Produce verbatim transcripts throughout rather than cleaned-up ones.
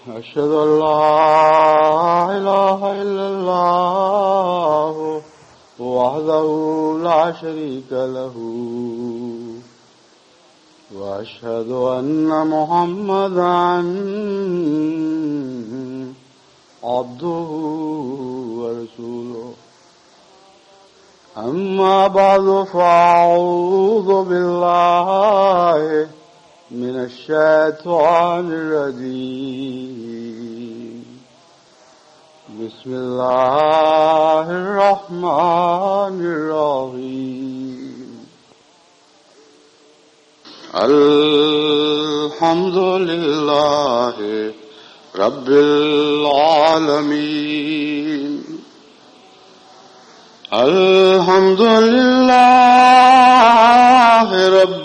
أشهد أن لا إله إلا الله وحده لا شريك له وأشهد أن محمدا عبده ورسوله أما بعد فأعوذ بالله من الشيطان الرجيم بسم الله الرحمن الرحيم الحمد لله رب العالمين الحمد لله رب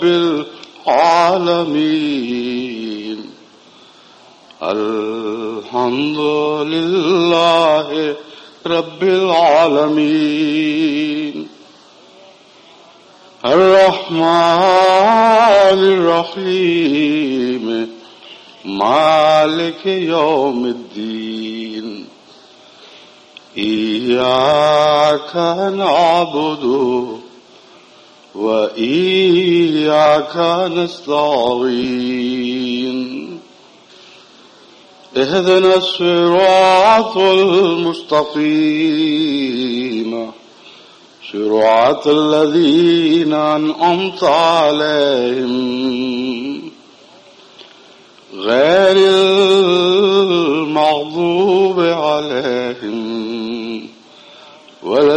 العالمين الحمد لله رب العالمين الرحمن الرحيم مالك يوم الدين إياك نعبد وإياك نستعين اهدنا الصراط المستقيم صراط الذين أنعمت عليهم غير المغضوب عليهم ولا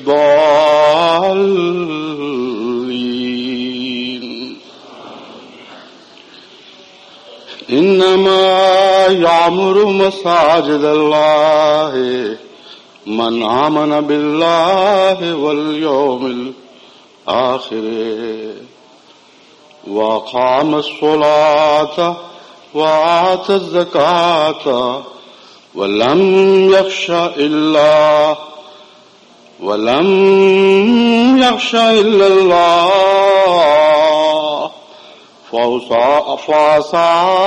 الضالين إنما يعمر مساجد الله من آمن بالله واليوم الآخر وأقام الصلاة وآتى الزكاة ولم يخش إلا ولم يخش إلا الله فعسى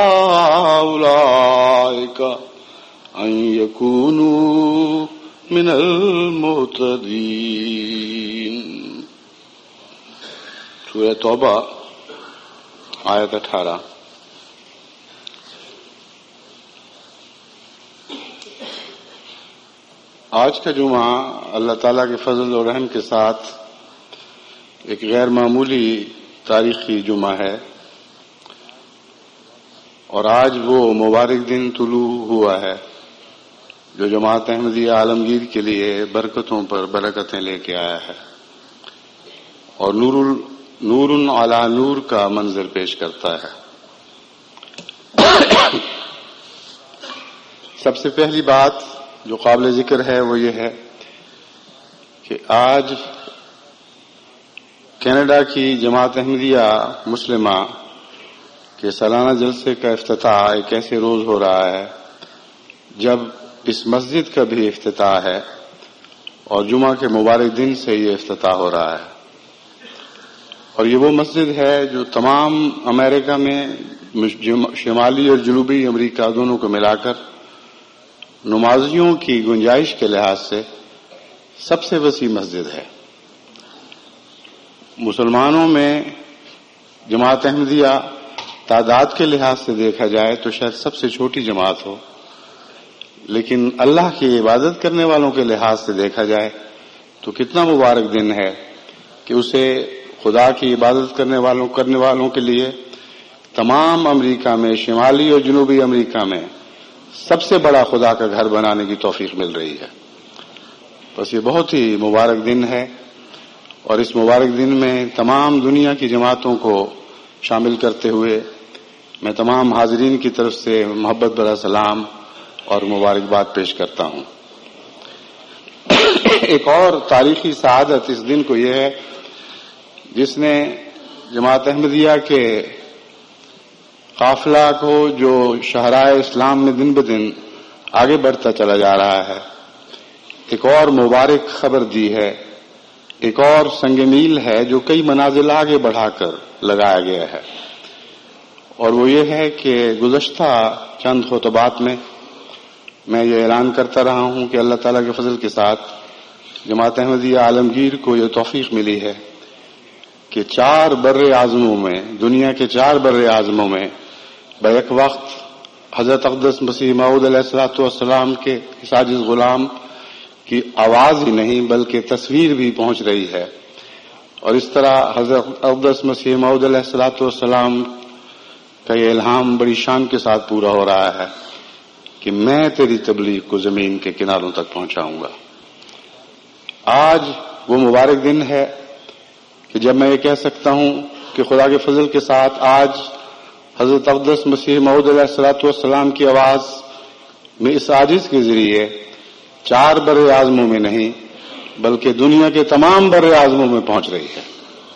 أولئك أن يكونوا من المهتدين. سورہ توبہ آیت اٹھارہ. آج کا جمعہ اللہ تعالیٰ کے فضل و رحم کے ساتھ ایک غیر معمولی تاریخی جمعہ ہے اور آج وہ مبارک دن طلوع ہوا ہے جو جماعت احمدیہ عالمگیر کے لیے برکتوں پر برکتیں لے کے آیا ہے اور نور نور علی نور کا منظر پیش کرتا ہے. سب سے پہلی بات جو قابل ذکر ہے وہ یہ ہے کہ آج کینیڈا کی جماعت احمدیہ مسلمہ کے سالانہ جلسے کا افتتاح ایک ایسے روز ہو رہا ہے جب اس مسجد کا بھی افتتاح ہے اور جمعہ کے مبارک دن سے یہ افتتاح ہو رہا ہے. اور یہ وہ مسجد ہے جو تمام امریکہ میں شمالی اور جنوبی امریکہ دونوں کو ملا کر نمازیوں کی گنجائش کے لحاظ سے سب سے وسیع مسجد ہے. مسلمانوں میں جماعت احمدیہ تعداد کے لحاظ سے دیکھا جائے تو شاید سب سے چھوٹی جماعت ہو، لیکن اللہ کی عبادت کرنے والوں کے لحاظ سے دیکھا جائے تو کتنا مبارک دن ہے کہ اسے خدا کی عبادت کرنے والوں کرنے والوں کے لیے تمام امریکہ میں شمالی اور جنوبی امریکہ میں سب سے بڑا خدا کا گھر بنانے کی توفیق مل رہی ہے. بس یہ بہت ہی مبارک دن ہے اور اس مبارک دن میں تمام دنیا کی جماعتوں کو شامل کرتے ہوئے میں تمام حاضرین کی طرف سے محبت بھرا سلام اور مبارکباد پیش کرتا ہوں. ایک اور تاریخی سعادت اس دن کو یہ ہے جس نے جماعت احمدیہ کے قافلہ کو جو شہرائے اسلام میں دن بدن آگے بڑھتا چلا جا رہا ہے ایک اور مبارک خبر دی ہے، ایک اور سنگ میل ہے جو کئی منازل آگے بڑھا کر لگایا گیا ہے. اور وہ یہ ہے کہ گزشتہ چند خطبات میں میں یہ اعلان کرتا رہا ہوں کہ اللہ تعالیٰ کے فضل کے ساتھ جماعت احمدیہ عالمگیر کو یہ توفیق ملی ہے کہ چار بر اعظموں میں، دنیا کے چار بر اعظموں میں بیک وقت حضرت اقدس مسیح موعود علیہ الصلوۃ والسلام کے اس عاجز غلام کی آواز ہی نہیں بلکہ تصویر بھی پہنچ رہی ہے، اور اس طرح حضرت اقدس مسیح موعود علیہ الصلوۃ والسلام کا یہ الہام بڑی شان کے ساتھ پورا ہو رہا ہے کہ میں تیری تبلیغ کو زمین کے کناروں تک پہنچاؤں گا۔ آج وہ مبارک دن ہے کہ جب میں یہ کہہ سکتا ہوں کہ خدا کے فضل کے ساتھ آج حضرت اقدس مسیح موعود علیہ الصلوۃ والسلام کی آواز میں اس عاجز کے ذریعے چار بر اعظموں میں نہیں بلکہ دنیا کے تمام بر اعظموں میں پہنچ رہی ہے،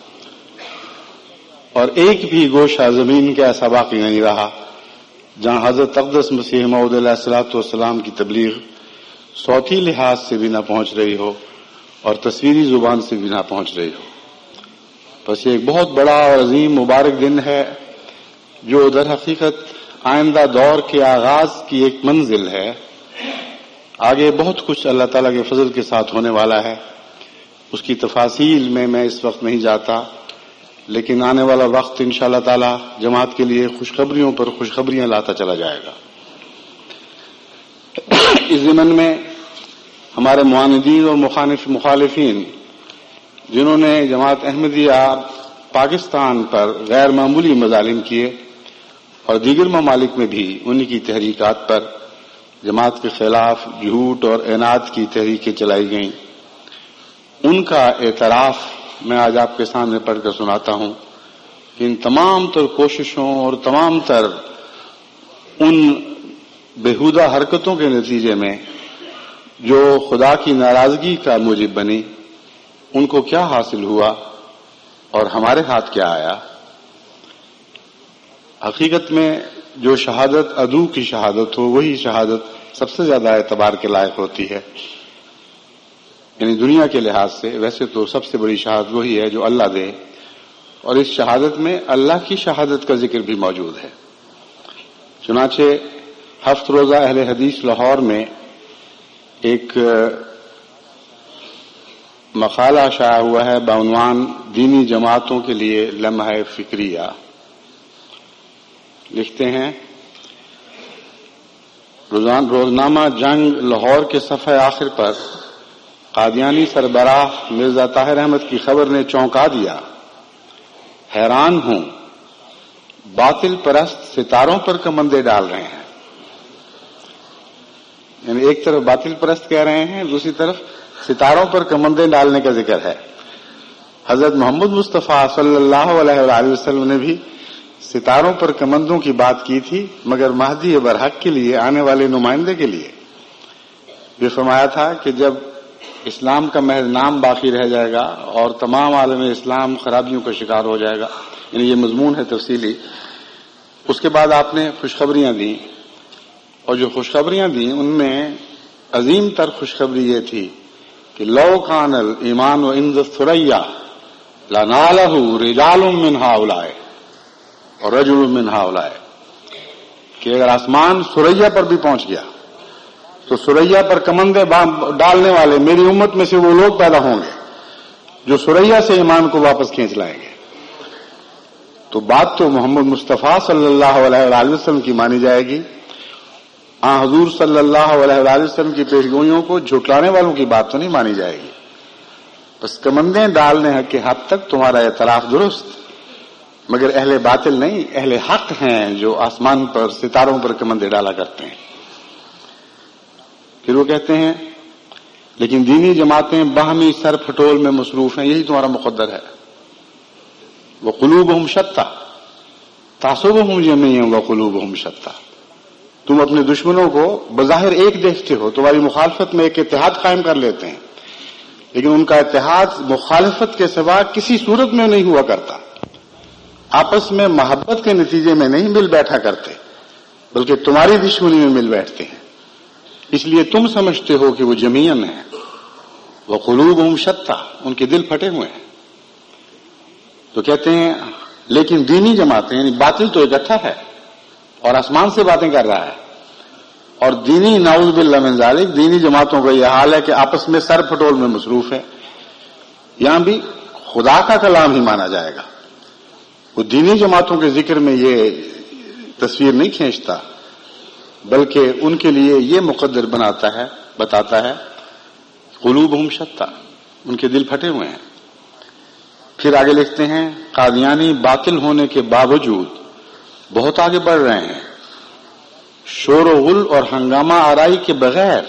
اور ایک بھی گوشہ زمین کا ایسا باقی نہیں رہا جہاں حضرت اقدس مسیح موعود علیہ الصلوۃ والسلام کی تبلیغ صوتی لحاظ سے بھی نہ پہنچ رہی ہو اور تصویری زبان سے بھی نہ پہنچ رہی ہو۔ بس یہ ایک بہت بڑا اور عظیم مبارک دن ہے جو در حقیقت آئندہ دور کے آغاز کی ایک منزل ہے۔ آگے بہت کچھ اللہ تعالیٰ کے فضل کے ساتھ ہونے والا ہے، اس کی تفاصیل میں میں اس وقت نہیں جاتا، لیکن آنے والا وقت انشاءاللہ تعالیٰ جماعت کے لیے خوشخبریوں پر خوشخبریاں لاتا چلا جائے گا۔ اس ضمن میں ہمارے معاندین اور مخالفین جنہوں نے جماعت احمدیہ پاکستان پر غیر معمولی مظالم کیے اور دیگر ممالک میں بھی انہی کی تحریکات پر جماعت کے خلاف جھوٹ اور اعنات کی تحریکیں چلائی گئیں، ان کا اعتراف میں آج آپ کے سامنے پڑھ کر سناتا ہوں کہ ان تمام تر کوششوں اور تمام تر ان بےہودہ حرکتوں کے نتیجے میں جو خدا کی ناراضگی کا موجب بنی، ان کو کیا حاصل ہوا اور ہمارے ہاتھ کیا آیا۔ حقیقت میں جو شہادت عدو کی شہادت ہو وہی شہادت سب سے زیادہ اعتبار کے لائق ہوتی ہے، یعنی دنیا کے لحاظ سے ویسے تو سب سے بڑی شہادت وہی ہے جو اللہ دے، اور اس شہادت میں اللہ کی شہادت کا ذکر بھی موجود ہے۔ چنانچہ ہفت روزہ اہل حدیث لاہور میں ایک مقالہ شائع ہوا ہے بعنوان دینی جماعتوں کے لیے لمحہ فکریہ۔ لکھتے ہیں، روزنامہ جنگ لاہور کے صفحہ آخر پر قادیانی سربراہ مرزا طاہر احمد کی خبر نے چونکا دیا۔ حیران ہوں، باطل پرست ستاروں پر کمندے ڈال رہے ہیں۔ یعنی ایک طرف باطل پرست کہہ رہے ہیں، دوسری طرف ستاروں پر کمندے ڈالنے کا ذکر ہے۔ حضرت محمد مصطفیٰ صلی اللہ علیہ وآلہ وسلم نے بھی ستاروں پر کمندوں کی بات کی تھی، مگر مہدی برحق کے لیے، آنے والے نمائندے کے لیے۔ یہ فرمایا تھا کہ جب اسلام کا محض نام باقی رہ جائے گا اور تمام عالم اسلام خرابیوں کا شکار ہو جائے گا، یعنی یہ مضمون ہے تفصیلی۔ اس کے بعد آپ نے خوشخبریاں دیں، اور جو خوشخبریاں دیں ان میں عظیم تر خوشخبری یہ تھی کہ لو کان الایمان عند الثریا لنالہ رجال من ہؤلاء اور رجل من ہؤلاء، کہ اگر آسمان ثریا پر بھی پہنچ گیا تو ثریا پر کمندے ڈالنے والے میری امت میں سے وہ لوگ پیدا ہوں گے جو ثریا سے ایمان کو واپس کھینچ لائیں گے۔ تو بات تو محمد مصطفیٰ صلی اللہ علیہ وآلہ وسلم کی مانی جائے گی، آن حضور صلی اللہ علیہ وآلہ وسلم کی پیشگوئیوں کو جھٹلانے والوں کی بات تو نہیں مانی جائے گی۔ بس کمندیں ڈالنے کے حد تک تمہارا اعتراف درست، مگر اہل باطل نہیں، اہل حق ہیں جو آسمان پر ستاروں پر کمندے ڈالا کرتے ہیں۔ پھر وہ کہتے ہیں لیکن دینی جماعتیں باہمی سر پھٹول میں مصروف ہیں، یہی تمہارا مقدر ہے۔ وقلوبہم شتیٰ تعصبہم جمیعا وقلوبہم شتیٰ، تم اپنے دشمنوں کو بظاہر ایک دیکھتے ہو، تمہاری مخالفت میں ایک اتحاد قائم کر لیتے ہیں، لیکن ان کا اتحاد مخالفت کے سوا کسی صورت میں نہیں ہوا کرتا، آپس میں محبت کے نتیجے میں نہیں مل بیٹھا کرتے، بلکہ تمہاری دشمنی میں مل بیٹھتے ہیں، اس لیے تم سمجھتے ہو کہ وہ جمیعاً ہیں۔ وقلوبہم شتیٰ، ان کے دل پھٹے ہوئے ہیں۔ تو کہتے ہیں لیکن دینی جماعتیں یعنی باطل تو اکٹھا ہے اور آسمان سے باتیں کر رہا ہے، اور دینی نعوذ باللہ من ذالک دینی جماعتوں کا یہ حال ہے کہ آپس میں سر پھٹول میں مصروف ہے. یہاں بھی خدا کا کلام ہی مانا جائے گا. وہ دینی جماعتوں کے ذکر میں یہ تصویر نہیں کھینچتا، بلکہ ان کے لیے یہ مقدر بناتا ہے بتاتا ہے قلوبہم شتیٰ، ان کے دل پھٹے ہوئے ہیں. پھر آگے لکھتے ہیں قادیانی باطل ہونے کے باوجود بہت آگے بڑھ رہے ہیں، شور و غل اور ہنگامہ آرائی کے بغیر.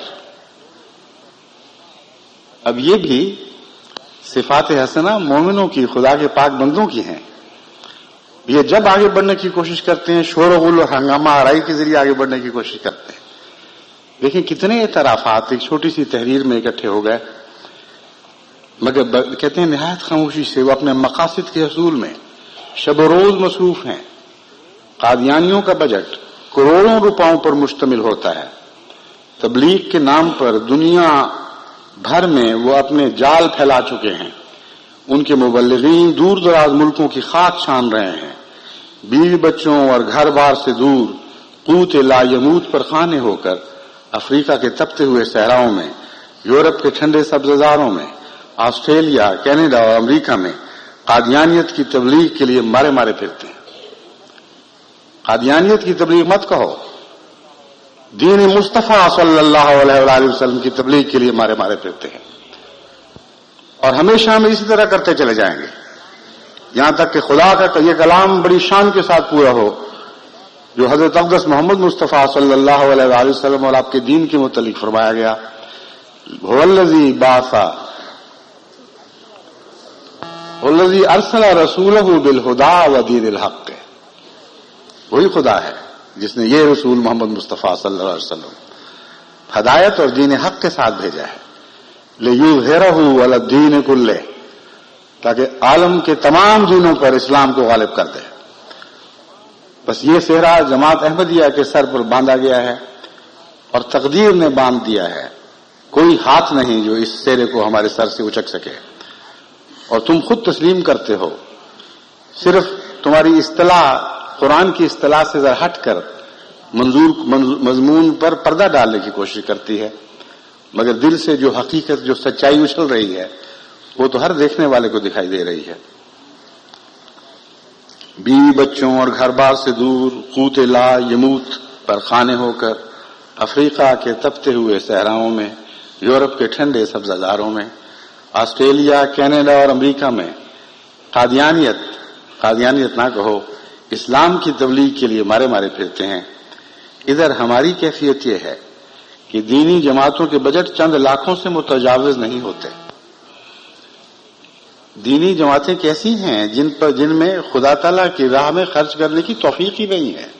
اب یہ بھی صفات حسنہ مومنوں کی، خدا کے پاک بندوں کی ہیں. یہ جب آگے بڑھنے کی کوشش کرتے ہیں شور و غل اور ہنگامہ آرائی کے ذریعے آگے بڑھنے کی کوشش کرتے ہیں. دیکھیں کتنے اعترافات ایک چھوٹی سی تحریر میں اکٹھے ہو گئے، مگر کہتے ہیں نہایت خاموشی سے وہ اپنے مقاصد کے حصول میں شب و روز مصروف ہیں. قادیانیوں کا بجٹ کروڑوں روپاؤں پر مشتمل ہوتا ہے. تبلیغ کے نام پر دنیا بھر میں وہ اپنے جال پھیلا چکے ہیں. ان کے مبلغین دور دراز ملکوں کی خاک چھان رہے ہیں. بیوی بچوں اور گھر بار سے دور قوت لا یموت پر خانے ہو کر افریقہ کے تپتے ہوئے صحراؤں میں، یورپ کے ٹھنڈے سبززاروں میں، آسٹریلیا، کینیڈا اور امریکہ میں قادیانیت کی تبلیغ کے لیے مارے مارے پھرتے ہیں. قادیانیت کی تبلیغ مت کہو، دین مصطفیٰ صلی اللہ علیہ وآلہ وسلم کی تبلیغ کے لیے مارے مارے پھرتے ہیں. اور ہمیشہ ہم اسی طرح کرتے چلے جائیں گے یہاں تک کہ خدا کا یہ کلام بڑی شان کے ساتھ پورا ہو جو حضرت اقدس محمد مصطفیٰ صلی اللہ علیہ وآلہ وسلم اور آپ کے دین کے متعلق فرمایا گیا. هو الذی بعث والذی ارسل رسولہ بالہدی ودین الحق. وہی خدا ہے جس نے یہ رسول محمد مصطفیٰ صلی اللہ علیہ وسلم ہدایت اور دین حق کے ساتھ بھیجا ہے. لیظہرہ علی الدین کلہ، تاکہ عالم کے تمام دینوں پر اسلام کو غالب کر دے. بس یہ صحرا جماعت احمدیہ کے سر پر باندھا گیا ہے اور تقدیر نے باندھ دیا ہے. کوئی ہاتھ نہیں جو اس صحرے کو ہمارے سر سے اچک سکے، اور تم خود تسلیم کرتے ہو. صرف تمہاری اصطلاح قرآن کی اصطلاح سے ذرا ہٹ کر منظور مضمون پر پردہ ڈالنے کی کوشش کرتی ہے، مگر دل سے جو حقیقت، جو سچائی اچھل رہی ہے وہ تو ہر دیکھنے والے کو دکھائی دے رہی ہے. بیوی بچوں اور گھر بار سے دور قوت لا یموت پر خانے ہو کر افریقہ کے تپتے ہوئے صحراؤں میں، یورپ کے ٹھنڈے سبززاروں میں، آسٹریلیا، کینیڈا اور امریکہ میں قادیانیت قادیانیت نہ کہو اسلام کی تبلیغ کے لیے مارے مارے پھرتے ہیں. ادھر ہماری کیفیت یہ ہے کہ دینی جماعتوں کے بجٹ چند لاکھوں سے متجاوز نہیں ہوتے. دینی جماعتیں کیسی ہیں جن پر جن میں خدا تعالیٰ کی راہ میں خرچ کرنے کی توفیق ہی نہیں ہے.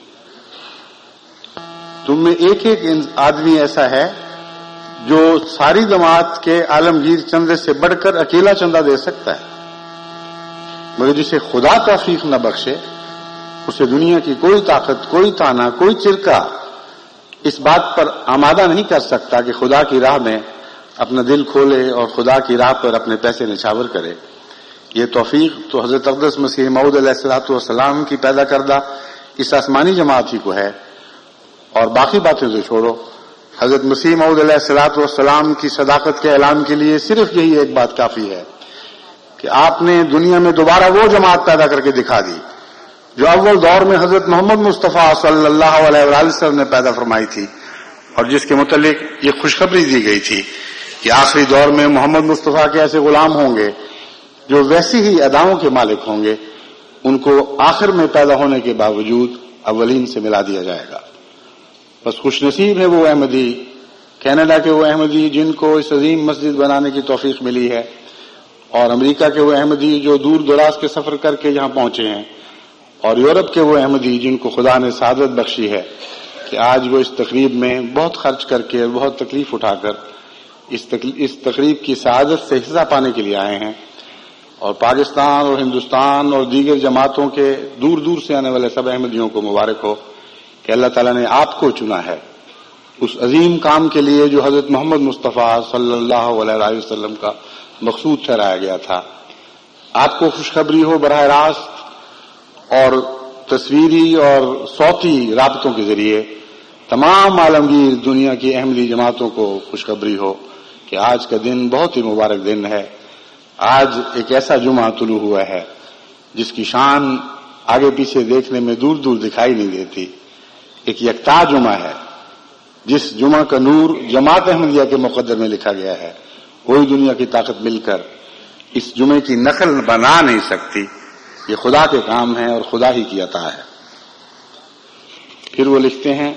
تم میں ایک ایک آدمی ایسا ہے جو ساری جماعت کے عالمگیر چندے سے بڑھ کر اکیلا چندہ دے سکتا ہے، مگر جسے خدا توفیق نہ بخشے اسے دنیا کی کوئی طاقت، کوئی تانا، کوئی چرکا اس بات پر آمادہ نہیں کر سکتا کہ خدا کی راہ میں اپنا دل کھولے اور خدا کی راہ پر اپنے پیسے نچھاور کرے. یہ توفیق تو حضرت اقدس مسیح موعود علیہ الصلوۃ والسلام کی پیدا کردہ اس آسمانی جماعت ہی کو ہے. اور باقی باتیں تو چھوڑو، حضرت مسیح موعود علیہ الصلوۃ والسلام کی صداقت کے اعلان کے لیے صرف یہی ایک بات کافی ہے کہ آپ نے دنیا میں دوبارہ وہ جماعت پیدا کر کے دکھا دی جو اول دور میں حضرت محمد مصطفیٰ صلی اللہ علیہ وآلہ وسلم نے پیدا فرمائی تھی، اور جس کے متعلق یہ خوشخبری دی گئی تھی کہ آخری دور میں محمد مصطفیٰ کے ایسے غلام ہوں گے جو ویسی ہی اداؤں کے مالک ہوں گے. ان کو آخر میں پیدا ہونے کے باوجود اولین سے ملا دیا جائے گا. بس خوش نصیب ہے وہ احمدی، کینیڈا کے وہ احمدی جن کو اس عظیم مسجد بنانے کی توفیق ملی ہے، اور امریکہ کے وہ احمدی جو دور دراز کے سفر کر کے یہاں پہنچے ہیں، اور یورپ کے وہ احمدی جن کو خدا نے سعادت بخشی ہے کہ آج وہ اس تقریب میں بہت خرچ کر کے، بہت تکلیف اٹھا کر اس اس تقریب کی سعادت سے حصہ پانے کے لیے آئے ہیں. اور پاکستان اور ہندوستان اور دیگر جماعتوں کے دور دور سے آنے والے سب احمدیوں کو مبارک ہو کہ اللہ تعالیٰ نے آپ کو چنا ہے اس عظیم کام کے لیے جو حضرت محمد مصطفیٰ صلی اللہ علیہ وسلم کا مقصود ٹھہرایا گیا تھا. آپ کو خوشخبری ہو براہ راست اور تصویری اور صوتی رابطوں کے ذریعے تمام عالمگیر دنیا کی احمدی جماعتوں کو خوشخبری ہو کہ آج کا دن بہت ہی مبارک دن ہے. آج ایک ایسا جمعہ طلوع ہوا ہے جس کی شان آگے پیچھے دیکھنے میں دور دور دکھائی نہیں دیتی. ایک یکتا جمعہ ہے جس جمعہ کا نور جماعت احمدیہ کے مقدر میں لکھا گیا ہے. کوئی دنیا کی طاقت مل کر اس جمعے کی نقل بنا نہیں سکتی. یہ خدا کے کام ہے اور خدا ہی کی عطا ہے. پھر وہ لکھتے ہیں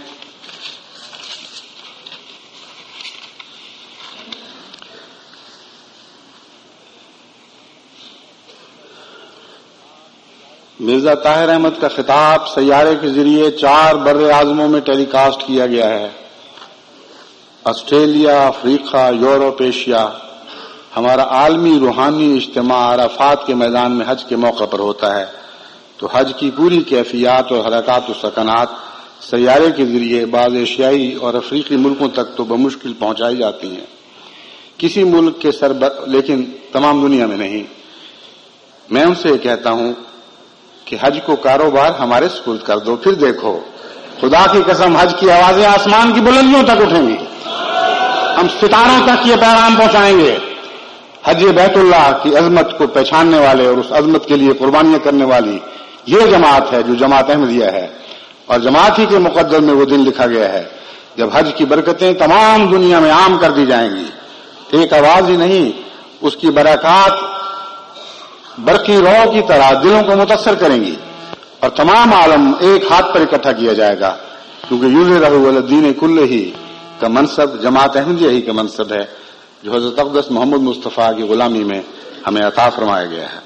مرزا طاہر احمد کا خطاب سیارے کے ذریعے چار بر اعظموں میں ٹیلی کاسٹ کیا گیا ہے. آسٹریلیا، افریقہ، یورپ، ایشیا. ہمارا عالمی روحانی اجتماع عرفات کے میدان میں حج کے موقع پر ہوتا ہے تو حج کی پوری کیفیات اور حرکات و سکنات سیارے کے ذریعے بعض ایشیائی اور افریقی ملکوں تک تو بمشکل پہنچائی جاتی ہیں. کسی ملک کے سربر لیکن تمام دنیا میں نہیں. میں ان سے کہتا ہوں کہ حج کو کاروبار ہمارے سپرد کر دو، پھر دیکھو خدا کی قسم حج کی آوازیں آسمان کی بلندیوں تک اٹھیں گی. ہم ستاروں تک یہ پیغام پہنچائیں گے. حج بیت اللہ کی عظمت کو پہچاننے والے اور اس عظمت کے لیے قربانیاں کرنے والی یہ جماعت ہے جو جماعت احمدیہ ہے. اور جماعت ہی کے مقدر میں وہ دن لکھا گیا ہے جب حج کی برکتیں تمام دنیا میں عام کر دی جائیں گی. ایک آواز ہی نہیں، اس کی برکات برقی رو کی طرح دلوں کو متاثر کریں گی اور تمام عالم ایک ہاتھ پر اکٹھا کیا جائے گا. کیونکہ یوزر الدین کل ہی کا منصب جماعت احمدیہ ہی کا منصب ہے جو حضرت اقدس محمد مصطفیٰ کی غلامی میں ہمیں عطا فرمایا گیا ہے.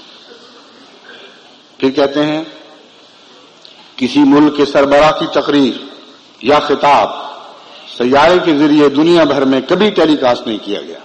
پھر کہتے ہیں کسی ملک کے سربراہ کی تقریر یا خطاب سیارے کے ذریعے دنیا بھر میں کبھی ٹیلی کاسٹ نہیں کیا گیا.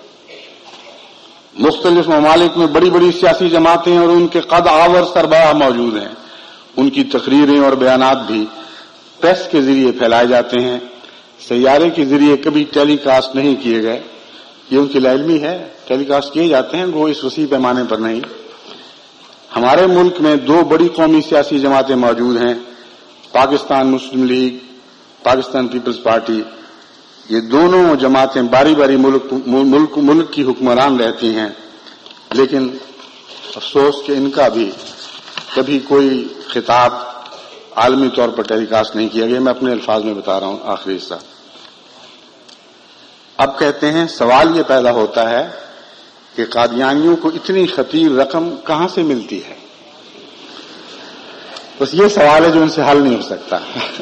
مختلف ممالک میں بڑی بڑی سیاسی جماعتیں اور ان کے قد آور سربراہ موجود ہیں. ان کی تقریریں اور بیانات بھی پریس کے ذریعے پھیلائے جاتے ہیں. سیارے کے ذریعے کبھی ٹیلی کاسٹ نہیں کیے گئے. یہ ان کی لاعلمی ہے. ٹیلی کاسٹ کیے جاتے ہیں وہ اس وسیع پیمانے پر نہیں. ہمارے ملک میں دو بڑی قومی سیاسی جماعتیں موجود ہیں، پاکستان مسلم لیگ، پاکستان پیپلز پارٹی. یہ دونوں جماعتیں باری باری ملک ملک ملک کی حکمران رہتی ہیں، لیکن افسوس کہ ان کا بھی کبھی کوئی خطاب عالمی طور پر ٹیلی کاسٹ نہیں کیا گیا. میں اپنے الفاظ میں بتا رہا ہوں آخری حصہ. اب کہتے ہیں سوال یہ پیدا ہوتا ہے کہ قادیانیوں کو اتنی خطیر رقم کہاں سے ملتی ہے. بس یہ سوال ہے جو ان سے حل نہیں ہو سکتا.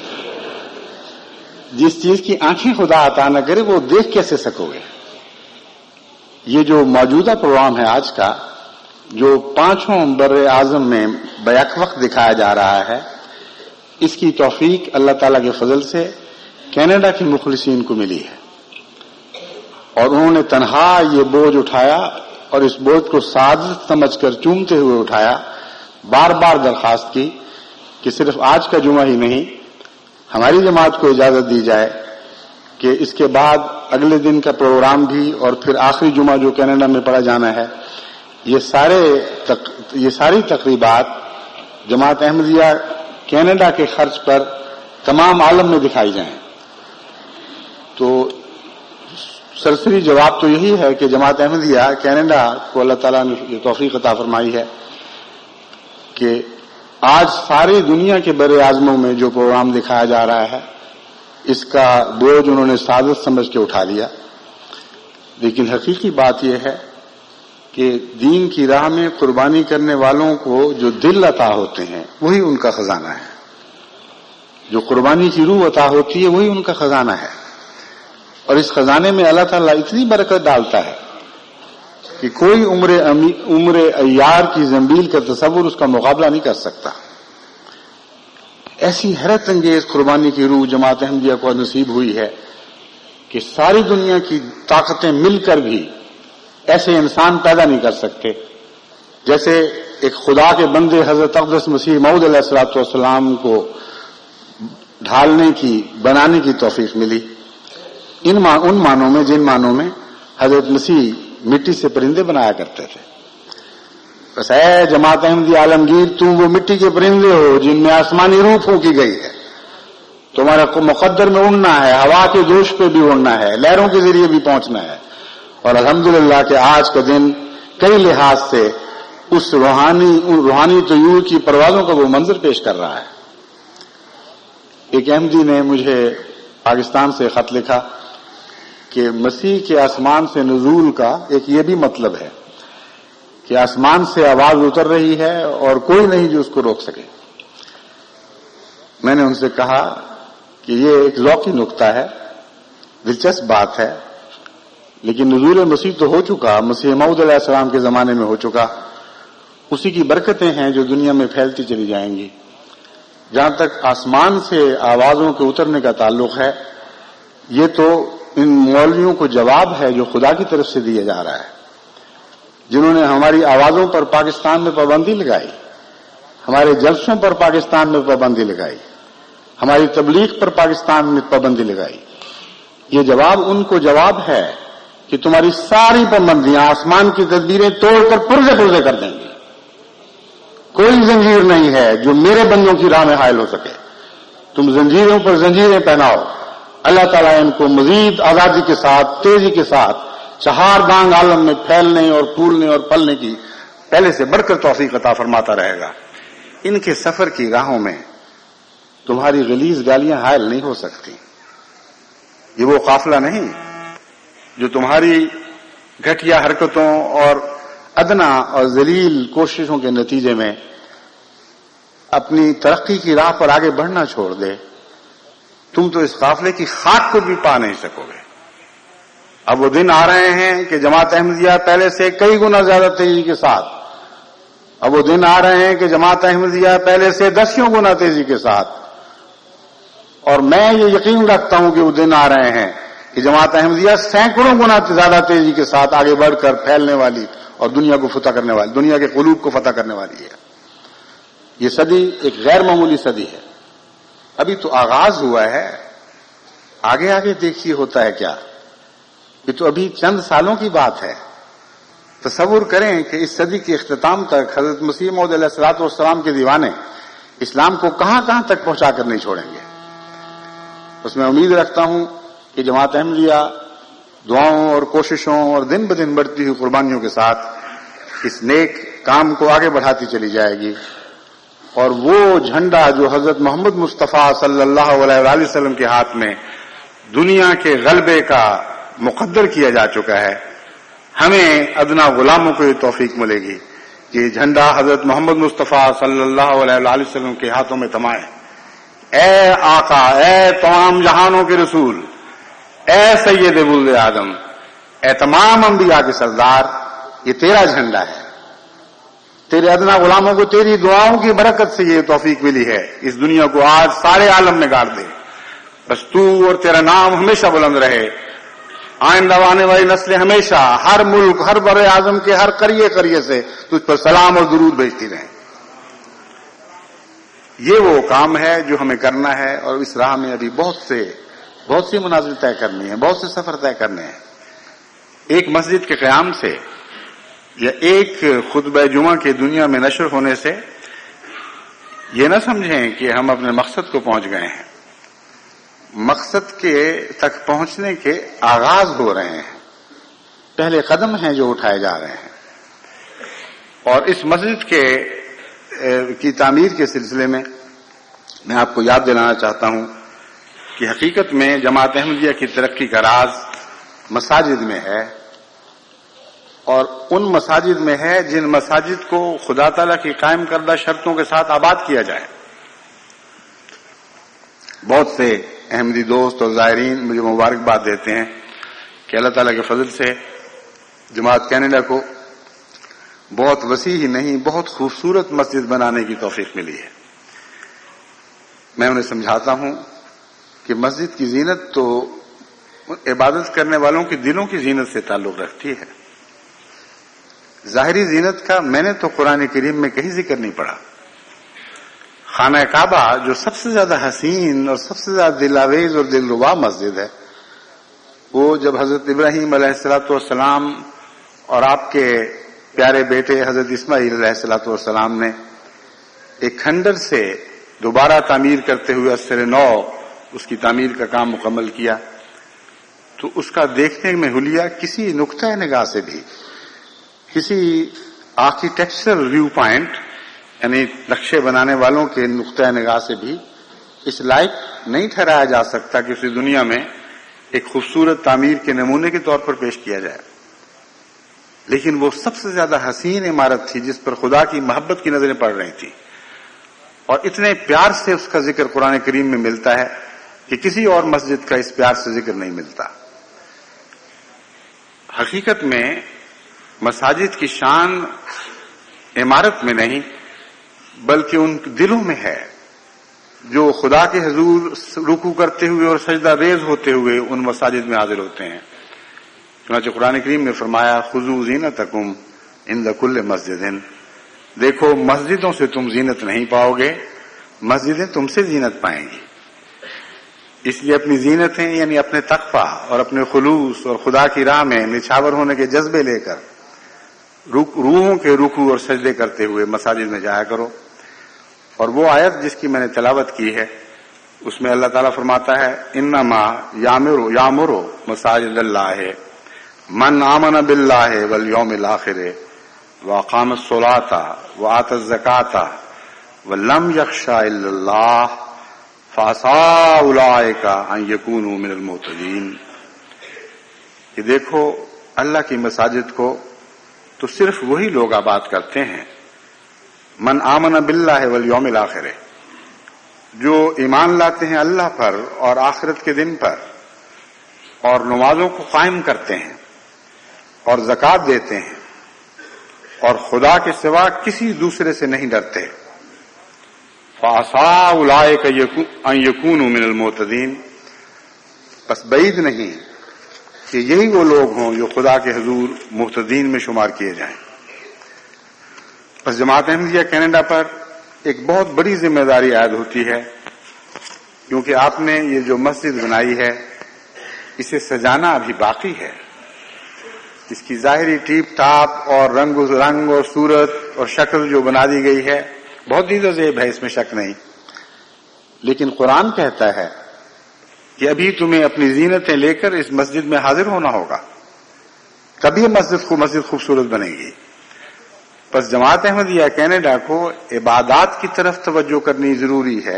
جس چیز کی آنکھیں خدا عطا نہ کرے وہ دیکھ کیسے سکو گے. یہ جو موجودہ پروگرام ہے آج کا، جو پانچوں بر اعظم میں بیک وقت دکھایا جا رہا ہے، اس کی توفیق اللہ تعالیٰ کے فضل سے کینیڈا کے مخلصین کو ملی ہے اور انہوں نے تنہا یہ بوجھ اٹھایا اور اس بوجھ کو سعادت سمجھ کر چومتے ہوئے اٹھایا. بار بار درخواست کی کہ صرف آج کا جمعہ ہی نہیں، ہماری جماعت کو اجازت دی جائے کہ اس کے بعد اگلے دن کا پروگرام بھی اور پھر آخری جمعہ جو کینیڈا میں پڑھا جانا ہے، یہ سارے تق... یہ ساری تقریبات جماعت احمدیہ کینیڈا کے خرچ پر تمام عالم میں دکھائی جائیں. تو سرسری جواب تو یہی ہے کہ جماعت احمدیہ کینیڈا کو اللہ تعالیٰ نے یہ توفیق عطا فرمائی ہے کہ آج ساری دنیا کے بر اعظموں میں جو پروگرام دکھایا جا رہا ہے اس کا بوجھ انہوں نے سعادت سمجھ کے اٹھا لیا. لیکن حقیقی بات یہ ہے کہ دین کی راہ میں قربانی کرنے والوں کو جو دل عطا ہوتے ہیں وہی ان کا خزانہ ہے. جو قربانی کی روح عطا ہوتی ہے وہی ان کا خزانہ ہے. اور اس خزانے میں اللہ تعالیٰ اتنی برکت ڈالتا ہے کہ کوئی عمر عمر ایار کی زنبیل کا تصور اس کا مقابلہ نہیں کر سکتا. ایسی حیرت انگیز قربانی کی روح جماعت احمدیہ کو نصیب ہوئی ہے کہ ساری دنیا کی طاقتیں مل کر بھی ایسے انسان پیدا نہیں کر سکتے جیسے ایک خدا کے بندے حضرت اقدس مسیح موعود علیہ الصلوۃ والسلام کو ڈھالنے کی بنانے کی توفیق ملی. ان ان معنوں میں جن معنوں میں حضرت مسیح مٹی سے پرندے بنایا کرتے تھے. بس اے جماعت احمدیہ عالمگیر، تم وہ مٹی کے پرندے ہو جن میں آسمانی روح پھونکی گئی ہے، تمہارا مقدر میں اڑنا ہے، ہوا کے جوش پہ بھی اڑنا ہے، لہروں کے ذریعے بھی پہنچنا ہے، اور الحمدللہ کہ آج کا دن کئی لحاظ سے اس روحانی روحانی طیور کی پروازوں کا وہ منظر پیش کر رہا ہے۔ ایک احمدی نے مجھے پاکستان سے خط لکھا کہ مسیح کے آسمان سے نزول کا ایک یہ بھی مطلب ہے کہ آسمان سے آواز اتر رہی ہے اور کوئی نہیں جو اس کو روک سکے۔ میں نے ان سے کہا کہ یہ ایک ذوقی نکتہ ہے، دلچسپ بات ہے، لیکن نزول مسیح تو ہو چکا، مسیح موعود علیہ السلام کے زمانے میں ہو چکا، اسی کی برکتیں ہیں جو دنیا میں پھیلتی چلی جائیں گی۔ جہاں تک آسمان سے آوازوں کے اترنے کا تعلق ہے، یہ تو ان مولویوں کو جواب ہے جو خدا کی طرف سے دیا جا رہا ہے، جنہوں نے ہماری آوازوں پر پاکستان میں پابندی لگائی، ہمارے جلسوں پر پاکستان میں پابندی لگائی، ہماری تبلیغ پر پاکستان میں پابندی لگائی۔ یہ جواب ان کو جواب ہے کہ تمہاری ساری پابندیاں آسمان کی تدبیریں توڑ کر پرزے پرزے کر دیں گی، کوئی زنجیر نہیں ہے جو میرے بندوں کی راہ میں حائل ہو سکے، تم زنجیروں پر زنجیریں پہناؤ۔ اللہ تعالیٰ ان کو مزید آزادی کے ساتھ، تیزی کے ساتھ چہار دانگ عالم میں پھیلنے اور پھولنے اور پلنے کی پہلے سے بڑھ کر توفیق عطا فرماتا رہے گا۔ ان کے سفر کی راہوں میں تمہاری غلیظ گالیاں حائل نہیں ہو سکتی۔ یہ وہ قافلہ نہیں جو تمہاری گھٹیا حرکتوں اور ادنا اور ذلیل کوششوں کے نتیجے میں اپنی ترقی کی راہ پر آگے بڑھنا چھوڑ دے۔ تم تو اس قافلے کی خاک کو بھی پا نہیں سکو گے۔ اب وہ دن آ رہے ہیں کہ جماعت احمدیہ پہلے سے کئی گنا زیادہ تیزی کے ساتھ، اب وہ دن آ رہے ہیں کہ جماعت احمدیہ پہلے سے دسیوں گنا تیزی کے ساتھ، اور میں یہ یقین رکھتا ہوں کہ وہ دن آ رہے ہیں کہ جماعت احمدیہ سینکڑوں گنا زیادہ تیزی کے ساتھ آگے بڑھ کر پھیلنے والی اور دنیا کو فتح کرنے والی، دنیا کے قلوب کو فتح کرنے والی ہے۔ یہ صدی ایک غیر معمولی صدی ہے، ابھی تو آغاز ہوا ہے، آگے آگے دیکھیے ہوتا ہے کیا۔ یہ تو ابھی چند سالوں کی بات ہے۔ تصور کریں کہ اس صدی کے اختتام تک حضرت مسیح موعود علیہ الصلوۃ والسلام کے دیوانے اسلام کو کہاں کہاں تک پہنچا کر نہیں چھوڑیں گے۔ اس میں امید رکھتا ہوں کہ جماعت احمدیہ دعاؤں اور کوششوں اور دن بدن بڑھتی ہوئی قربانیوں کے ساتھ اس نیک کام کو آگے بڑھاتی چلی جائے گی، اور وہ جھنڈا جو حضرت محمد مصطفیٰ صلی اللہ علیہ وآلہ وسلم کے ہاتھ میں دنیا کے غلبے کا مقدر کیا جا چکا ہے، ہمیں ادنا غلاموں کو یہ توفیق ملے گی کہ یہ جھنڈا حضرت محمد مصطفیٰ صلی اللہ علیہ وآلہ وسلم کے ہاتھوں میں تمائے۔ اے آقا، اے تمام جہانوں کے رسول، اے سید ولد آدم، اے تمام انبیاء کے سردار، یہ تیرا جھنڈا ہے۔ تیرے ادنا غلاموں کو تیری دعاؤں کی برکت سے یہ توفیق ملی ہے، اس دنیا کو آج سارے عالم میں گاڑ دے۔ بس تو اور تیرا نام ہمیشہ بلند رہے، آئندہ آنے والی نسلیں ہمیشہ ہر ملک، ہر بر اعظم کے ہر قریے قریے سے تجھ پر سلام اور درود بھیجتی رہیں۔ یہ وہ کام ہے جو ہمیں کرنا ہے، اور اس راہ میں ابھی بہت سے بہت سی منازل طے کرنی ہے، بہت سے سفر طے کرنے ہیں۔ ایک مسجد کے قیام سے یا ایک خطبہ جمعہ کے دنیا میں نشر ہونے سے یہ نہ سمجھیں کہ ہم اپنے مقصد کو پہنچ گئے ہیں۔ مقصد کے تک پہنچنے کے آغاز ہو رہے ہیں، پہلے قدم ہیں جو اٹھائے جا رہے ہیں۔ اور اس مسجد کے کی تعمیر کے سلسلے میں میں آپ کو یاد دلانا چاہتا ہوں کہ حقیقت میں جماعت احمدیہ کی ترقی کا راز مساجد میں ہے، اور ان مساجد میں ہے جن مساجد کو خدا تعالیٰ کی قائم کردہ شرطوں کے ساتھ آباد کیا جائے۔ بہت سے احمدی دوست اور زائرین مجھے مبارکباد دیتے ہیں کہ اللہ تعالیٰ کے فضل سے جماعت کینیڈا کو بہت وسیع ہی نہیں، بہت خوبصورت مسجد بنانے کی توفیق ملی ہے۔ میں انہیں سمجھاتا ہوں کہ مسجد کی زینت تو عبادت کرنے والوں کے دلوں کی زینت سے تعلق رکھتی ہے۔ ظاہری زینت کا میں نے تو قرآن کریم میں کہیں ذکر نہیں پڑا۔ خانہ کعبہ جو سب سے زیادہ حسین اور سب سے زیادہ دلاویز اور دلربا مسجد ہے، وہ جب حضرت ابراہیم علیہ الصلوۃ والسلام اور آپ کے پیارے بیٹے حضرت اسماعیل علیہ الصلوۃ والسلام نے ایک کھنڈر سے دوبارہ تعمیر کرتے ہوئے اثر نو اس کی تعمیر کا کام مکمل کیا، تو اس کا دیکھنے میں حلیہ کسی نقطۂ نگاہ سے بھی، کسی آرکیٹیکچرل ویو پوائنٹ یعنی نقشے بنانے والوں کے نقطۂ نگاہ سے بھی اس لائق نہیں ٹھہرایا جا سکتا کہ اسے دنیا میں ایک خوبصورت تعمیر کے نمونے کے طور پر پیش کیا جائے، لیکن وہ سب سے زیادہ حسین عمارت تھی جس پر خدا کی محبت کی نظریں پڑ رہی تھی، اور اتنے پیار سے اس کا ذکر قرآن کریم میں ملتا ہے کہ کسی اور مسجد کا اس پیار سے ذکر نہیں ملتا۔ حقیقت میں مساجد کی شان عمارت میں نہیں بلکہ ان دلوں میں ہے جو خدا کے حضور رکوع کرتے ہوئے اور سجدہ ریز ہوتے ہوئے ان مساجد میں حاضر ہوتے ہیں۔ چنانچہ قرآن کریم نے فرمایا خذوا زینتکم عند کل مسجد، دیکھو مسجدوں سے تم زینت نہیں پاؤ گے، مسجدیں تم سے زینت پائیں گی۔ اس لیے اپنی زینتیں یعنی اپنے تقویٰ اور اپنے خلوص اور خدا کی راہ میں نچھاور ہونے کے جذبے لے کر روحوں کے رکوع اور سجدے کرتے ہوئے مساجد میں جایا کرو۔ اور وہ آیت جس کی میں نے تلاوت کی ہے اس میں اللہ تعالیٰ فرماتا ہے انما یامر یامر مساجد اللہ من آمن باللہ والیوم الآخر واقام الصلاۃ وآت الزکاۃ ولم یخش الا اللہ فعسى اولئک ان یکونوا من المہتدین۔ کہ دیکھو اللہ کی مساجد کو تو صرف وہی لوگ آباد کرتے ہیں من آمن باللہ والیوم الآخر، جو ایمان لاتے ہیں اللہ پر اور آخرت کے دن پر، اور نمازوں کو قائم کرتے ہیں اور زکوٰۃ دیتے ہیں اور خدا کے سوا کسی دوسرے سے نہیں ڈرتے۔ فَعَسَىٰ أُولَٰئِكَ أَن يَكُونُوا مِنَ الْمُهْتَدِينَ، بس بعید نہیں کہ یہی وہ لوگ ہوں جو خدا کے حضور مہتدین میں شمار کیے جائیں۔ بس جماعت احمدیہ کینیڈا پر ایک بہت بڑی ذمہ داری عائد ہوتی ہے، کیونکہ آپ نے یہ جو مسجد بنائی ہے اسے سجانا ابھی باقی ہے۔ اس کی ظاہری ٹیپ ٹاپ اور رنگ رنگ اور صورت اور شکل جو بنا دی گئی ہے بہت دید و زیب ہے، اس میں شک نہیں، لیکن قرآن کہتا ہے کہ ابھی تمہیں اپنی زینتیں لے کر اس مسجد میں حاضر ہونا ہوگا، تبھی مسجد کو مسجد خوبصورت بنے گی۔ بس جماعت احمدیہ کینیڈا کو عبادات کی طرف توجہ کرنی ضروری ہے۔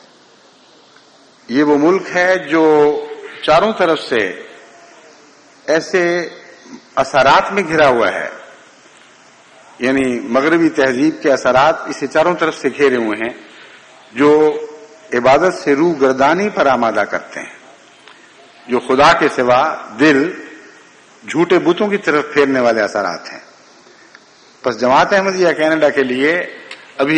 یہ وہ ملک ہے جو چاروں طرف سے ایسے اثرات میں گھرا ہوا ہے، یعنی مغربی تہذیب کے اثرات اسے چاروں طرف سے گھیرے ہوئے ہیں، جو عبادت سے روح گردانی پر آمادہ کرتے ہیں، جو خدا کے سوا دل جھوٹے بتوں کی طرف پھیرنے والے اثرات ہیں۔ بس جماعت احمدیہ کینیڈا کے لیے ابھی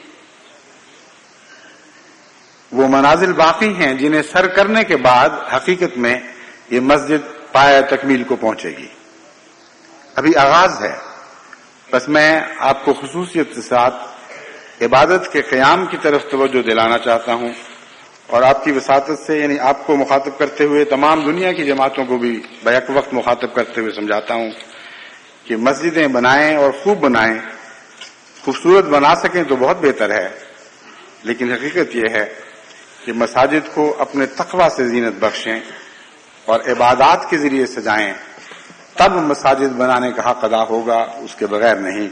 وہ منازل باقی ہیں جنہیں سر کرنے کے بعد حقیقت میں یہ مسجد پایہ تکمیل کو پہنچے گی، ابھی آغاز ہے۔ بس میں آپ کو خصوصیت کے ساتھ عبادت کے قیام کی طرف توجہ دلانا چاہتا ہوں، اور آپ کی وساطت سے یعنی آپ کو مخاطب کرتے ہوئے تمام دنیا کی جماعتوں کو بھی بیک وقت مخاطب کرتے ہوئے سمجھاتا ہوں کہ مسجدیں بنائیں اور خوب بنائیں، خوبصورت بنا سکیں تو بہت بہتر ہے، لیکن حقیقت یہ ہے کہ مساجد کو اپنے تقویٰ سے زینت بخشیں اور عبادات کے ذریعے سجائیں، تب مساجد بنانے کا حق ادا ہوگا، اس کے بغیر نہیں۔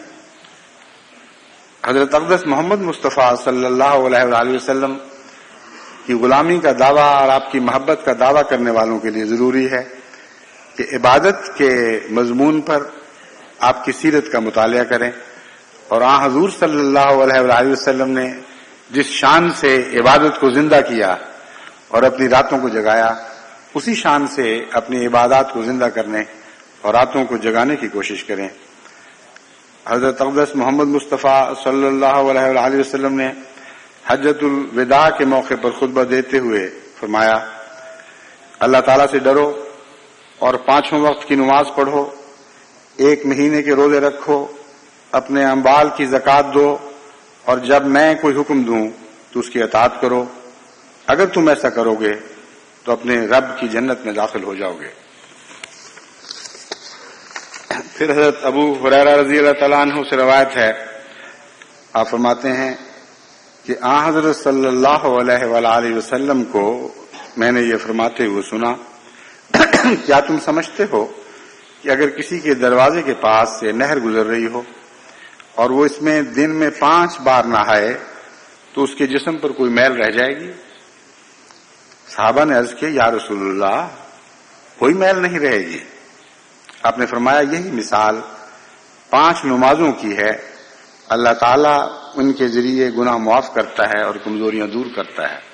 حضرت اقدس محمد مصطفیٰ صلی اللہ علیہ وآلہ وسلم کی غلامی کا دعویٰ اور آپ کی محبت کا دعویٰ کرنے والوں کے لیے ضروری ہے کہ عبادت کے مضمون پر آپ کی سیرت کا مطالعہ کریں، اور آن حضور صلی اللہ علیہ وآلہ وسلم نے جس شان سے عبادت کو زندہ کیا اور اپنی راتوں کو جگایا، اسی شان سے اپنی عبادات کو زندہ کرنے اور راتوں کو جگانے کی کوشش کریں۔ حضرت اقدس محمد مصطفیٰ صلی اللہ علیہ وآلہ وسلم نے حجۃ الوداع کے موقع پر خطبہ دیتے ہوئے فرمایا، اللہ تعالیٰ سے ڈرو اور پانچوں وقت کی نماز پڑھو، ایک مہینے کے روزے رکھو، اپنے اموال کی زکوٰۃ دو، اور جب میں کوئی حکم دوں تو اس کی اطاعت کرو، اگر تم ایسا کرو گے تو اپنے رب کی جنت میں داخل ہو جاؤ گے۔ پھر حضرت ابو ہریرہ رضی اللہ تعالیٰ عنہ سے روایت ہے، آپ فرماتے ہیں کہ آن حضرت صلی اللہ علیہ وآلہ وسلم کو میں نے یہ فرماتے ہوئے سنا، کیا تم سمجھتے ہو کہ اگر کسی کے دروازے کے پاس سے نہر گزر رہی ہو اور وہ اس میں دن میں پانچ بار نہائے تو اس کے جسم پر کوئی میل رہ جائے گی؟ صحابہ نے عرض کیا، یا رسول اللہ، کوئی میل نہیں رہے گی۔ آپ نے فرمایا، یہی مثال پانچ نمازوں کی ہے، اللہ تعالیٰ ان کے ذریعے گناہ معاف کرتا ہے اور کمزوریاں دور کرتا ہے۔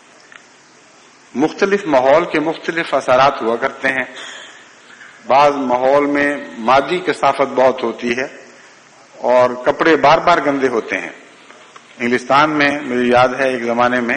مختلف ماحول کے مختلف اثرات ہوا کرتے ہیں۔ بعض ماحول میں مادی کثافت بہت ہوتی ہے اور کپڑے بار بار گندے ہوتے ہیں۔ انگلستان میں مجھے یاد ہے ایک زمانے میں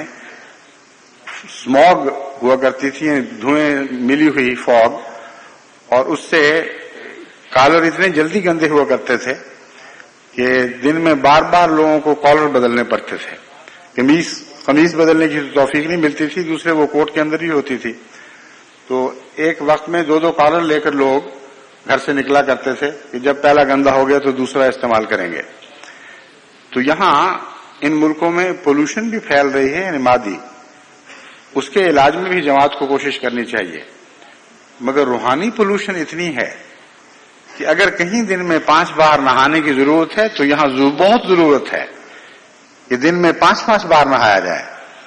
اسموگ ہوا کرتی تھی، دھوئیں ملی ہوئی فوگ، اور اس سے کالر اتنے جلدی گندے ہوا کرتے تھے کہ دن میں بار بار لوگوں کو کالر بدلنے پڑتے تھے۔ قمیص قمیص بدلنے کی توفیق نہیں ملتی تھی، دوسرے وہ کوٹ کے اندر ہی ہوتی تھی، تو ایک وقت میں دو دو کالر لے کر لوگ گھر سے نکلا کرتے تھے کہ جب پہلا گندا ہو گیا تو دوسرا استعمال کریں گے۔ تو یہاں ان ملکوں میں پولوشن بھی پھیل رہی ہے، یعنی مادی، اس کے علاج میں بھی جماعت کو کوشش کرنی چاہیے، مگر روحانی پولوشن اتنی ہے کہ اگر کہیں دن میں پانچ بار نہانے کی ضرورت ہے تو یہاں بہت ضرورت ہے کہ دن میں پانچ پانچ بار نہایا جائے۔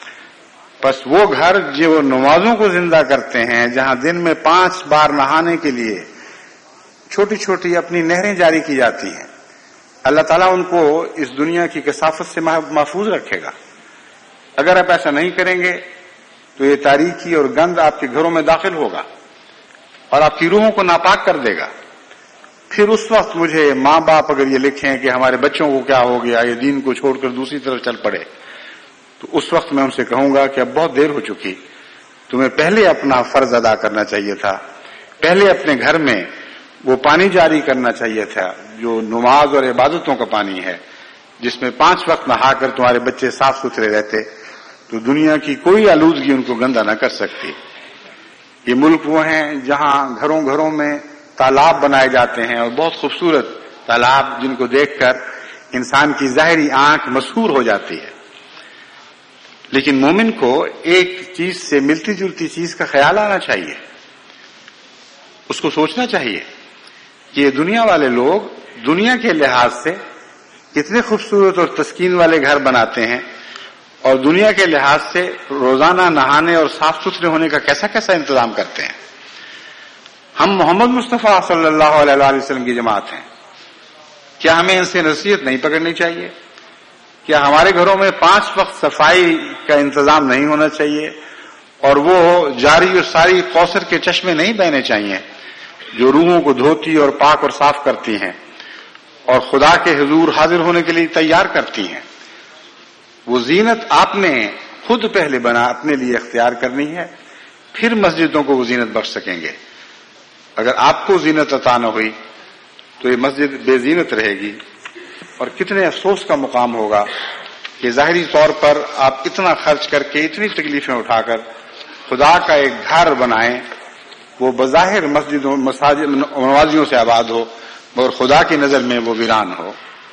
بس وہ گھر جو نمازوں کو زندہ کرتے ہیں، جہاں دن میں پانچ بار نہانے کے لیے چھوٹی چھوٹی اپنی نہریں جاری کی جاتی ہیں، اللہ تعالیٰ ان کو اس دنیا کی کثافت سے محفوظ رکھے گا۔ اگر آپ ایسا نہیں کریں گے تو یہ تاریکی اور گند آپ کے گھروں میں داخل ہوگا اور آپ کی روحوں کو ناپاک کر دے گا۔ پھر اس وقت مجھے ماں باپ اگر یہ لکھیں کہ ہمارے بچوں کو کیا ہو گیا، یہ دین کو چھوڑ کر دوسری طرف چل پڑے، تو اس وقت میں ان سے کہوں گا کہ اب بہت دیر ہو چکی، تمہیں پہلے اپنا فرض ادا کرنا چاہیے تھا، پہلے اپنے گھر میں وہ پانی جاری کرنا چاہیے تھا جو نماز اور عبادتوں کا پانی ہے، جس میں پانچ وقت نہا کر تمہارے بچے صاف ستھرے رہتے تو دنیا کی کوئی آلودگی ان کو گندا نہ کر سکتی۔ یہ ملک وہ ہیں جہاں گھروں گھروں میں تالاب بنائے جاتے ہیں، اور بہت خوبصورت تالاب جن کو دیکھ کر انسان کی ظاہری آنکھ مسحور ہو جاتی ہے، لیکن مومن کو ایک چیز سے ملتی جلتی چیز کا خیال آنا چاہیے، اس کو سوچنا چاہیے کہ یہ دنیا والے لوگ دنیا کے لحاظ سے کتنے خوبصورت اور تسکین والے گھر بناتے ہیں، اور دنیا کے لحاظ سے روزانہ نہانے اور صاف ستھرے ہونے کا کیسا کیسا انتظام کرتے ہیں۔ ہم محمد مصطفیٰ صلی اللہ علیہ وآلہ وسلم کی جماعت ہیں، کیا ہمیں ان سے نصیحت نہیں پکڑنی چاہیے؟ کیا ہمارے گھروں میں پانچ وقت صفائی کا انتظام نہیں ہونا چاہیے، اور وہ جاری اور ساری کوثر کے چشمے نہیں بہنے چاہیے جو روحوں کو دھوتی اور پاک اور صاف کرتی ہیں اور خدا کے حضور حاضر ہونے کے لیے تیار کرتی ہیں؟ وہ زینت آپ نے خود پہلے بنا اپنے لیے اختیار کرنی ہے، پھر مسجدوں کو وہ زینت بخش سکیں گے۔ اگر آپ کو زینت عطا نہ ہوئی تو یہ مسجد بے زینت رہے گی، اور کتنے افسوس کا مقام ہوگا کہ ظاہری طور پر آپ اتنا خرچ کر کے اتنی تکلیفیں اٹھا کر خدا کا ایک گھر بنائیں، وہ بظاہر مسجدوں مساجد نمازیوں سے آباد ہو مگر خدا کی نظر میں وہ ویران ہو۔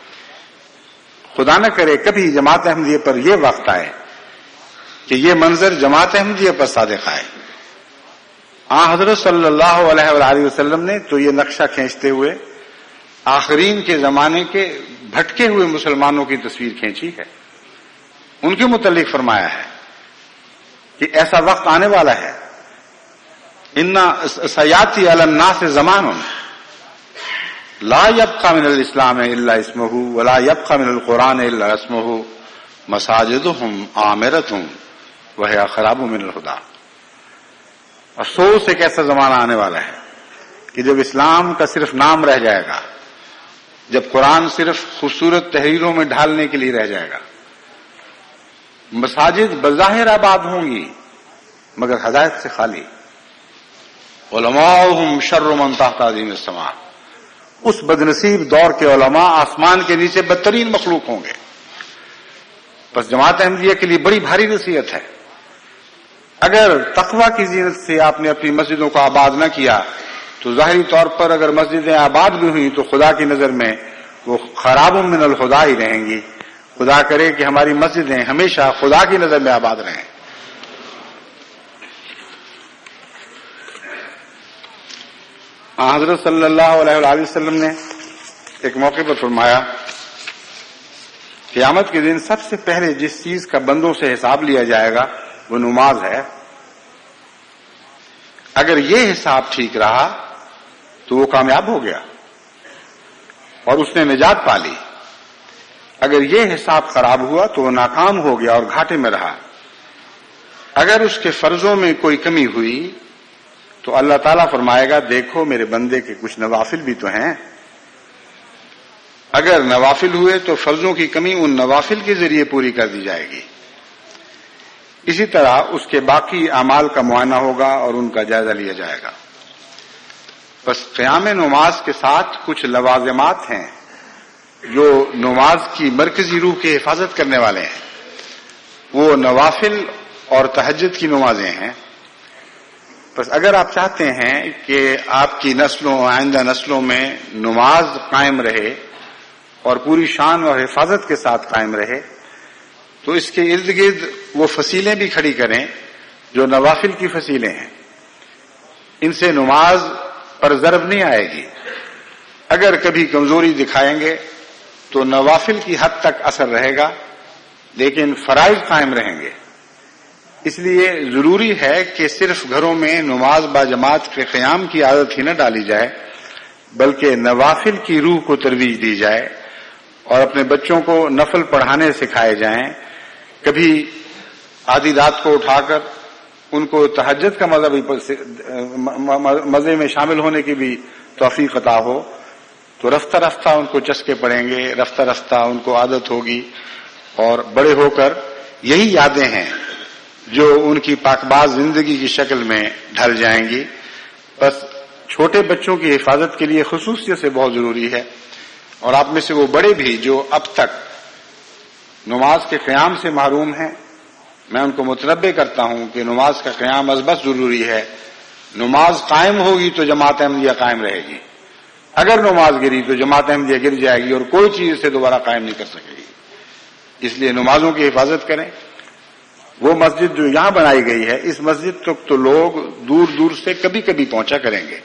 خدا نہ کرے کبھی جماعت احمدیہ پر یہ وقت آئے کہ یہ منظر جماعت احمدیہ پر صادق آئے۔ آن حضرت صلی اللہ علیہ وآلہ وسلم نے تو یہ نقشہ کھینچتے ہوئے آخرین کے زمانے کے بھٹکے ہوئے مسلمانوں کی تصویر کھینچی ہے، ان کے متعلق فرمایا ہے کہ ایسا وقت آنے والا ہے، ان سیاتی علی الناس زمان لا يبقى من الاسلام الا اسمه ولا يبقى من القرآن الا اسمه مساجدهم عامرة وهي خراب من الهدى۔ افسوس ایک ایسا زمانہ آنے والا ہے کہ جب اسلام کا صرف نام رہ جائے گا، جب قرآن صرف خوبصورت تحریروں میں ڈھالنے کے لیے رہ جائے گا، مساجد بظاہر آباد ہوں گی مگر ہدایت سے خالی۔ علماؤہم شر من تحت عظیم السماء، اس بدنصیب دور کے علماء آسمان کے نیچے بدترین مخلوق ہوں گے۔ بس جماعت احمدیہ کے لیے بڑی بھاری نصیحت ہے، اگر تقویٰ کی زینت سے آپ نے اپنی مسجدوں کو آباد نہ کیا تو تو ظاہری طور پر اگر مسجدیں آباد بھی ہوئیں تو خدا کی نظر میں وہ خراب من الخدا ہی رہیں گی. خدا کرے کہ ہماری مسجدیں ہمیشہ خدا کی نظر میں آباد رہیں. حضرت صلی اللہ علیہ وآلہ وسلم نے ایک موقع پر فرمایا قیامت کے دن سب سے پہلے جس چیز کا بندوں سے حساب لیا جائے گا وہ نماز ہے. اگر یہ حساب ٹھیک رہا تو وہ کامیاب ہو گیا اور اس نے نجات پا لی. اگر یہ حساب خراب ہوا تو وہ ناکام ہو گیا اور گھاٹے میں رہا. اگر اس کے فرضوں میں کوئی کمی ہوئی تو اللہ تعالیٰ فرمائے گا دیکھو میرے بندے کے کچھ نوافل بھی تو ہیں. اگر نوافل ہوئے تو فرضوں کی کمی ان نوافل کے ذریعے پوری کر دی جائے گی. اسی طرح اس کے باقی اعمال کا معائنہ ہوگا اور ان کا جائزہ لیا جائے گا. بس قیام نماز کے ساتھ کچھ لوازمات ہیں جو نماز کی مرکزی روح کی حفاظت کرنے والے ہیں. وہ نوافل اور تہجد کی نمازیں ہیں. بس اگر آپ چاہتے ہیں کہ آپ کی نسلوں آئندہ نسلوں میں نماز قائم رہے اور پوری شان اور حفاظت کے ساتھ قائم رہے تو اس کے ارد گرد وہ فصیلیں بھی کھڑی کریں جو نوافل کی فصیلیں ہیں. ان سے نماز پر ضرب نہیں آئے گی. اگر کبھی کمزوری دکھائیں گے تو نوافل کی حد تک اثر رہے گا لیکن فرائض قائم رہیں گے. اس لیے ضروری ہے کہ صرف گھروں میں نماز با جماعت کے قیام کی عادت ہی نہ ڈالی جائے بلکہ نوافل کی روح کو ترویج دی جائے اور اپنے بچوں کو نفل پڑھانے سکھائے جائیں. کبھی آدھی رات کو اٹھا کر ان کو تہجد کا مزہ بھی مزے میں شامل ہونے کی بھی توفیق عطا ہو تو رفتہ رفتہ ان کو چسکے پڑیں گے. رفتہ رفتہ ان کو عادت ہوگی اور بڑے ہو کر یہی یادیں ہیں جو ان کی پاکباز زندگی کی شکل میں ڈھل جائیں گی. بس چھوٹے بچوں کی حفاظت کے لیے خصوصیت سے بہت ضروری ہے. اور آپ میں سے وہ بڑے بھی جو اب تک نماز کے قیام سے محروم ہیں میں ان کو متنبہ کرتا ہوں کہ نماز کا قیام ازبس ضروری ہے. نماز قائم ہوگی تو جماعت احمدیہ قائم رہے گی. اگر نماز گری تو جماعت احمدیہ گر جائے گی اور کوئی چیز اسے دوبارہ قائم نہیں کر سکے گی. اس لیے نمازوں کی حفاظت کریں. وہ مسجد جو یہاں بنائی گئی ہے اس مسجد تک تو لوگ دور دور سے کبھی کبھی پہنچا کریں گے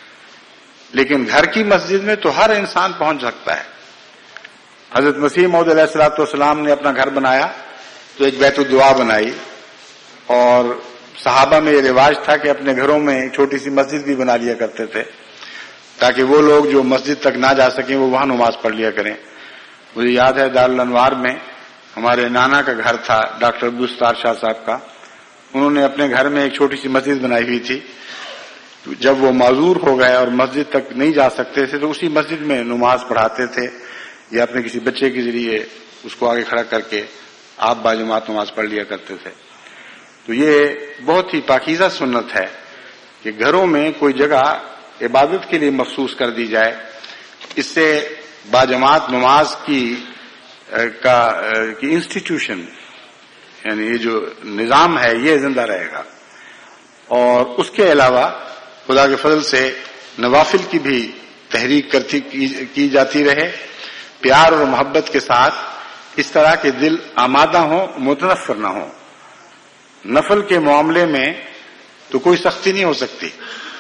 لیکن گھر کی مسجد میں تو ہر انسان پہنچ سکتا ہے. حضرت مسیح موعود علیہ الصلوۃ والسلام نے اپنا گھر بنایا تو ایک بیت الدعا بنائی اور صحابہ میں یہ رواج تھا کہ اپنے گھروں میں چھوٹی سی مسجد بھی بنا لیا کرتے تھے تاکہ وہ لوگ جو مسجد تک نہ جا سکیں وہ وہاں نماز پڑھ لیا کریں. مجھے یاد ہے دارالانوار میں ہمارے نانا کا گھر تھا ڈاکٹر عبدالستار شاہ صاحب کا. انہوں نے اپنے گھر میں ایک چھوٹی سی مسجد بنائی ہوئی تھی. جب وہ معذور ہو گئے اور مسجد تک نہیں جا سکتے تھے تو اسی مسجد میں نماز پڑھاتے تھے یا اپنے کسی بچے کے ذریعے اس کو آگے کھڑا کر کے آپ باجماعت نماز پڑھ لیا کرتے تھے. تو یہ بہت ہی پاکیزہ سنت ہے کہ گھروں میں کوئی جگہ عبادت کے لیے مخصوص کر دی جائے. اس سے باجماعت نماز کی کا کی انسٹیٹیوشن یعنی یہ جو نظام ہے یہ زندہ رہے گا. اور اس کے علاوہ خدا کے فضل سے نوافل کی بھی تحریک کرتی کی جاتی رہے پیار اور محبت کے ساتھ اس طرح کے دل آمادہ ہوں متنفر نہ ہوں. نفل کے معاملے میں تو کوئی سختی نہیں ہو سکتی.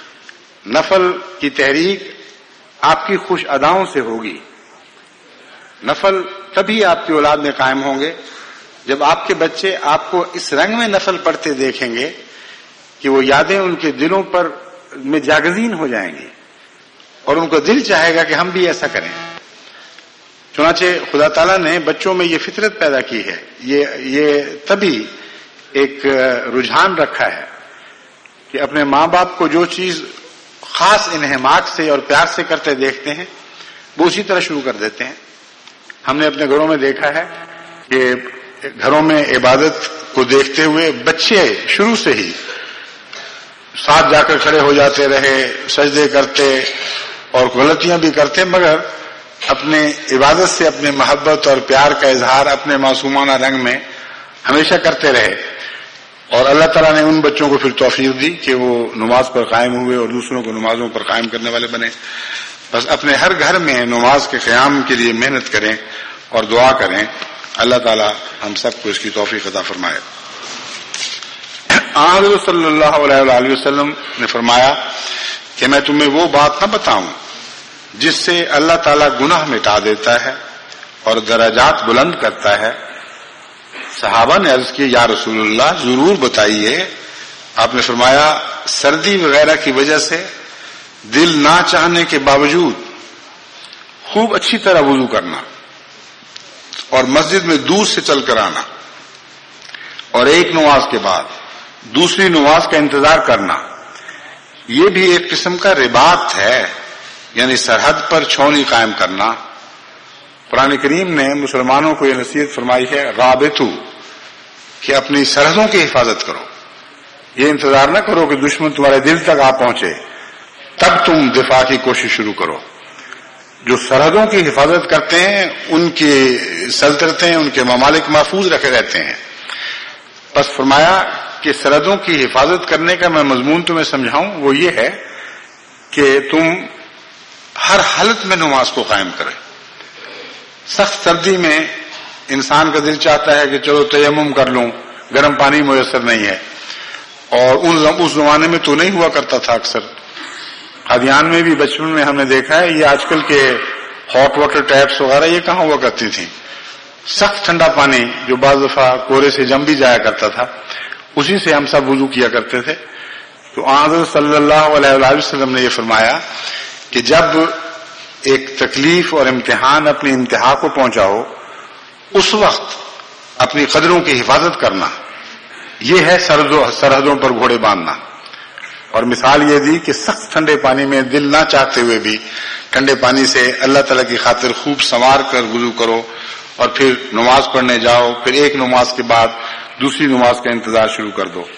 نفل کی تحریک آپ کی خوش اداؤں سے ہوگی. نفل تبھی آپ کی اولاد میں قائم ہوں گے جب آپ کے بچے آپ کو اس رنگ میں نفل پڑھتے دیکھیں گے کہ وہ یادیں ان کے دلوں پر میں جاگزین ہو جائیں گی اور ان کو دل چاہے گا کہ ہم بھی ایسا کریں. چنانچہ خدا تعالیٰ نے بچوں میں یہ فطرت پیدا کی ہے. یہ یہ تبھی ایک رجحان رکھا ہے کہ اپنے ماں باپ کو جو چیز خاص انہماک سے اور پیار سے کرتے دیکھتے ہیں وہ اسی طرح شروع کر دیتے ہیں. ہم نے اپنے گھروں میں دیکھا ہے کہ گھروں میں عبادت کو دیکھتے ہوئے بچے شروع سے ہی ساتھ جا کر کھڑے ہو جاتے رہے, سجدے کرتے اور غلطیاں بھی کرتے مگر اپنے عبادت سے اپنے محبت اور پیار کا اظہار اپنے معصومانہ رنگ میں ہمیشہ کرتے رہے. اور اللہ تعالیٰ نے ان بچوں کو پھر توفیق دی کہ وہ نماز پر قائم ہوئے اور دوسروں کو نمازوں پر قائم کرنے والے بنے. بس اپنے ہر گھر میں نماز کے قیام کے لیے محنت کریں اور دعا کریں. اللہ تعالیٰ ہم سب کو اس کی توفیق عطا فرمائے. حضرت صلی اللہ علیہ وآلہ وسلم نے فرمایا کہ میں تمہیں وہ بات نہ بتاؤں جس سے اللہ تعالیٰ گناہ مٹا دیتا ہے اور درجات بلند کرتا ہے. صحابہ نے عرض کی یا رسول اللہ ضرور بتائیے. آپ نے فرمایا سردی وغیرہ کی وجہ سے دل نہ چاہنے کے باوجود خوب اچھی طرح وضو کرنا اور مسجد میں دور سے چل کر آنا اور ایک نماز کے بعد دوسری نماز کا انتظار کرنا، یہ بھی ایک قسم کا رباط ہے، یعنی سرحد پر چھاؤنی قائم کرنا. قرآن کریم نے مسلمانوں کو یہ نصیحت فرمائی ہے رابطو، کہ اپنی سرحدوں کی حفاظت کرو. یہ انتظار نہ کرو کہ دشمن تمہارے دل تک آ پہنچے تب تم دفاع کی کوشش شروع کرو. جو سرحدوں کی حفاظت کرتے ہیں ان کی سلطنتیں، ان کے ممالک محفوظ رکھے رہتے ہیں. بس فرمایا کہ سرحدوں کی حفاظت کرنے کا میں مضمون تمہیں سمجھاؤں، وہ یہ ہے کہ تم ہر حالت میں نماز کو قائم کریں. سخت سردی میں انسان کا دل چاہتا ہے کہ چلو تیمم کر لوں، گرم پانی میسر نہیں ہے. اور اس زمانے میں تو نہیں ہوا کرتا تھا. اکثر قادیان میں بھی بچپن میں ہم نے دیکھا ہے یہ آج کل کے ہاٹ واٹر ٹیپس وغیرہ یہ کہاں ہوا کرتی تھیں. سخت ٹھنڈا پانی جو بعض دفعہ کوہرے سے جم بھی جایا کرتا تھا اسی سے ہم سب وضو کیا کرتے تھے. تو حضرت صلی اللہ علیہ وآلہ وسلم نے یہ فرمایا کہ جب ایک تکلیف اور امتحان اپنی انتہا کو پہنچا ہو اس وقت اپنی قدروں کی حفاظت کرنا، یہ ہے سرحدوں پر گھوڑے باندھنا. اور مثال یہ دی کہ سخت ٹھنڈے پانی میں دل نہ چاہتے ہوئے بھی ٹھنڈے پانی سے اللہ تعالیٰ کی خاطر خوب سنوار کر وضو کرو اور پھر نماز پڑھنے جاؤ، پھر ایک نماز کے بعد دوسری نماز کا انتظار شروع کر دو.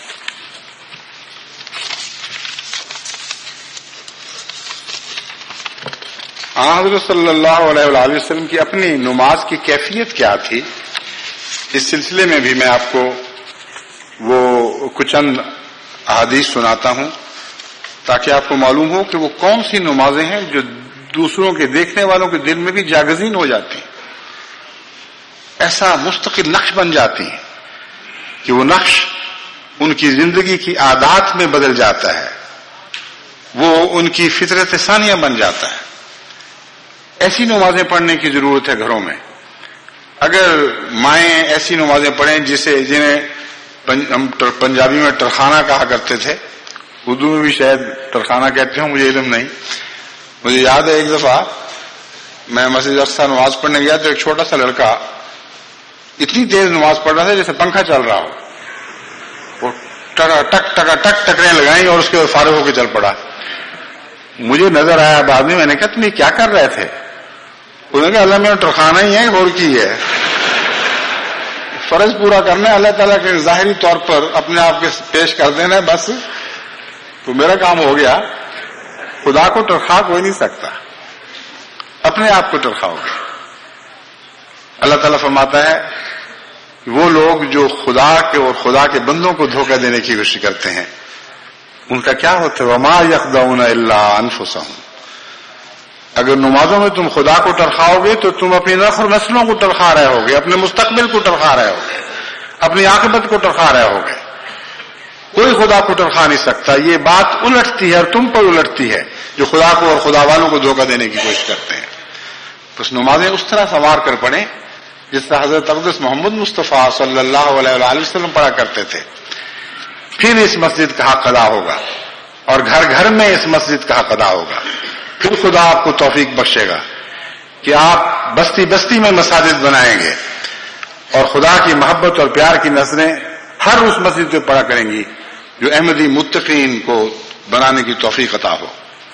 حضرت صلی اللہ علیہ وآلہ وسلم کی اپنی نماز کی کیفیت کیا تھی، اس سلسلے میں بھی میں آپ کو وہ کچھ چند احادیث سناتا ہوں تاکہ آپ کو معلوم ہو کہ وہ کون سی نمازیں ہیں جو دوسروں کے دیکھنے والوں کے دل میں بھی جاگزین ہو جاتی ہیں، ایسا مستقل نقش بن جاتی ہیں کہ وہ نقش ان کی زندگی کی عادات میں بدل جاتا ہے، وہ ان کی فطرت ثانیہ بن جاتا ہے. ایسی نمازیں پڑھنے کی ضرورت ہے گھروں میں. اگر مائیں ایسی نمازیں پڑھیں جسے جنہیں ہم پنجابی میں ٹرخانہ کہا کرتے تھے، اردو میں بھی شاید ٹرخانہ کہتے ہوں، مجھے علم نہیں. مجھے یاد ہے ایک دفعہ میں مسجد اقصی نماز پڑھنے گیا تو ایک چھوٹا سا لڑکا اتنی تیز نماز پڑھ رہا تھا جیسے پنکھا چل رہا ہو. وہ ٹکا ٹک ٹکا ٹک ٹکریں لگائیں اور اس کے فارغ ہو کے چل پڑا. مجھے نظر آیا بعد میں، میں نے کہا تم یہ کیا کر رہے تھے؟ انہوں نے کہا اللہ میں ٹرخانہ ہی ہے اور کی ہے، فرض پورا کرنا ہے، اللہ تعالیٰ کے ظاہری طور پر اپنے آپ کے پیش کر دینا ہے، بس تو میرا کام ہو گیا. خدا کو ٹرخا کوئی نہیں سکتا، اپنے آپ کو ٹرخاؤ گے. اللہ تعالیٰ فرماتا ہے وہ لوگ جو خدا کے اور خدا کے بندوں کو دھوکہ دینے کی کوشش کرتے ہیں ان کا کیا ہوتا ہے؟ وما یخدعون الا انفسهم. اگر نمازوں میں تم خدا کو ٹرخاؤ گے تو تم اپنی نسلوں کو ٹرخا رہے ہوگے، اپنے مستقبل کو ٹرخا رہے ہوگے، اپنی عاقبت کو ٹرخا رہے ہوگے. کوئی خدا کو ٹرخا نہیں سکتا. یہ بات الٹتی ہے اور تم پر الٹتی ہے جو خدا کو اور خدا والوں کو دھوکہ دینے کی کوشش کرتے ہیں. بس نمازیں اس طرح سنوار کر پڑھیں جس طرح حضرت اقدس محمد مصطفیٰ صلی اللہ علیہ وآلہ وسلم پڑھا کرتے تھے. پھر اس مسجد کا حق ادا ہوگا اور گھر گھر میں اس مسجد کا حق ادا ہوگا. پھر خدا آپ کو توفیق بخشے گا کہ آپ بستی بستی میں مساجد بنائیں گے اور خدا کی محبت اور پیار کی نظریں ہر اس مسجد پہ پڑا کریں گی جو احمدی متقین کو بنانے کی توفیق عطا ہو.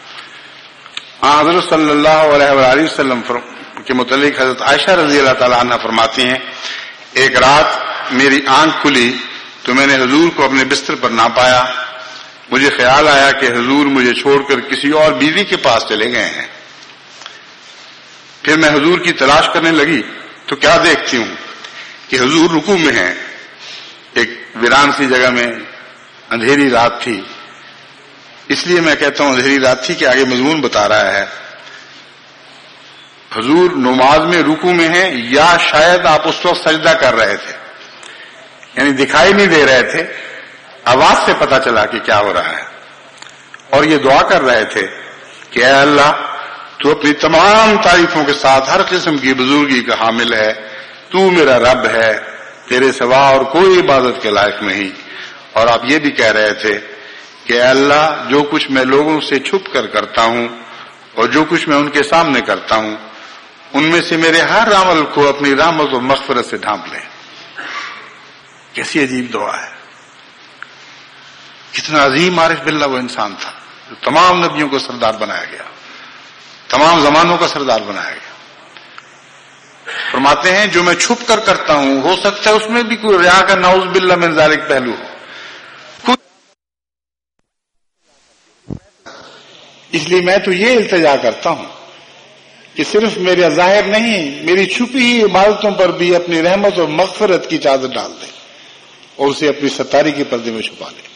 حضرت صلی اللہ علیہ وآلہ وسلم کے متعلق حضرت عائشہ رضی اللہ تعالی عنہ فرماتی ہیں ایک رات میری آنکھ کھلی تو میں نے حضور کو اپنے بستر پر نہ پایا. مجھے خیال آیا کہ حضور مجھے چھوڑ کر کسی اور بیوی کے پاس چلے گئے ہیں. پھر میں حضور کی تلاش کرنے لگی تو کیا دیکھتی ہوں کہ حضور رکوع میں ہیں ایک ویران سی جگہ میں اندھیری رات تھی، اس لیے میں کہتا ہوں اندھیری رات تھی کہ آگے مضمون بتا رہا ہے. حضور نماز میں رکوع میں ہیں یا شاید آپ اس وقت سجدہ کر رہے تھے، یعنی دکھائی نہیں دے رہے تھے، آواز سے پتا چلا کہ کیا ہو رہا ہے، اور یہ دعا کر رہے تھے کہ اے اللہ تو اپنی تمام تعریفوں کے ساتھ ہر قسم کی بزرگی کا حامل ہے، تو میرا رب ہے، تیرے سوا اور کوئی عبادت کے لائق نہیں. اور آپ یہ بھی کہہ رہے تھے کہ اے اللہ جو کچھ میں لوگوں سے چھپ کر کرتا ہوں اور جو کچھ میں ان کے سامنے کرتا ہوں ان میں سے میرے ہر عمل کو اپنی رحمت و مغفرت سے ڈھانپ لیں. کیسی عجیب دعا ہے. کتنا عظیم عارف باللہ وہ انسان تھا جو تمام نبیوں کو سردار بنایا گیا، تمام زمانوں کا سردار بنایا گیا. فرماتے ہیں جو میں چھپ کر کرتا ہوں ہو سکتا ہے اس میں بھی کوئی ریا کا نعوذ باللہ من ذالک پہلو ہو، اس لیے میں تو یہ التجا کرتا ہوں کہ صرف میرے ظاہر نہیں، میری چھپی ہوئی عبادتوں پر بھی اپنی رحمت اور مغفرت کی چادر ڈال دے اور اسے اپنی ستاری کے پردے میں چھپا لے.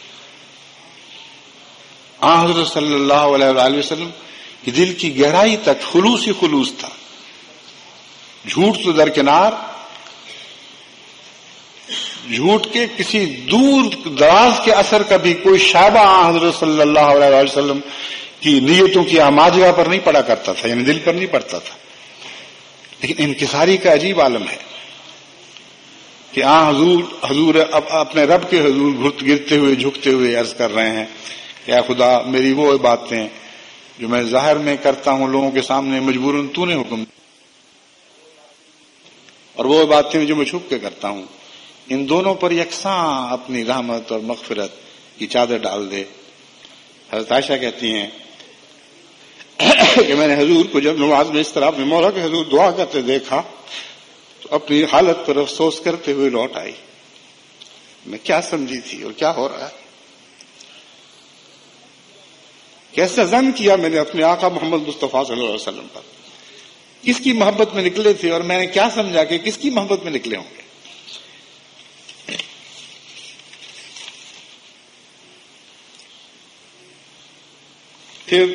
آن حضرت صلی اللہ علیہ وآلہ وسلم کی دل کی گہرائی تک خلوص ہی خلوص تھا. جھوٹ تو درکنار، جھوٹ کے کسی دور دراز کے اثر کا بھی کوئی شائبہ آن حضرت صلی اللہ علیہ وآلہ وسلم کی نیتوں کی آماجگاہ پر نہیں پڑا کرتا تھا، یعنی دل پر نہیں پڑتا تھا. لیکن انکساری کا عجیب عالم ہے کہ آن حضور حضور اب اپنے رب کے حضور گرتے ہوئے جھکتے ہوئے عرض کر رہے ہیں کہ اے خدا میری وہ باتیں جو میں ظاہر میں کرتا ہوں لوگوں کے سامنے مجبوراً تو نے حکم دیا، اور وہ باتیں جو میں چھپ کے کرتا ہوں ان دونوں پر یکساں اپنی رحمت اور مغفرت کی چادر ڈال دے. حضرت عائشہ کہتی ہیں کہ میں نے حضور کو جب نماز میں اس طرح اپنے مولا کے حضور دعا کرتے دیکھا تو اپنی حالت پر افسوس کرتے ہوئے لوٹ آئی. میں کیا سمجھی تھی اور کیا ہو رہا ہے، کیسا ظن کیا میں نے اپنے آقا محمد مصطفیٰ صلی اللہ علیہ وسلم پر، کس کی محبت میں نکلے تھے اور میں نے کیا سمجھا کہ کس کی محبت میں نکلے ہوں گے. پھر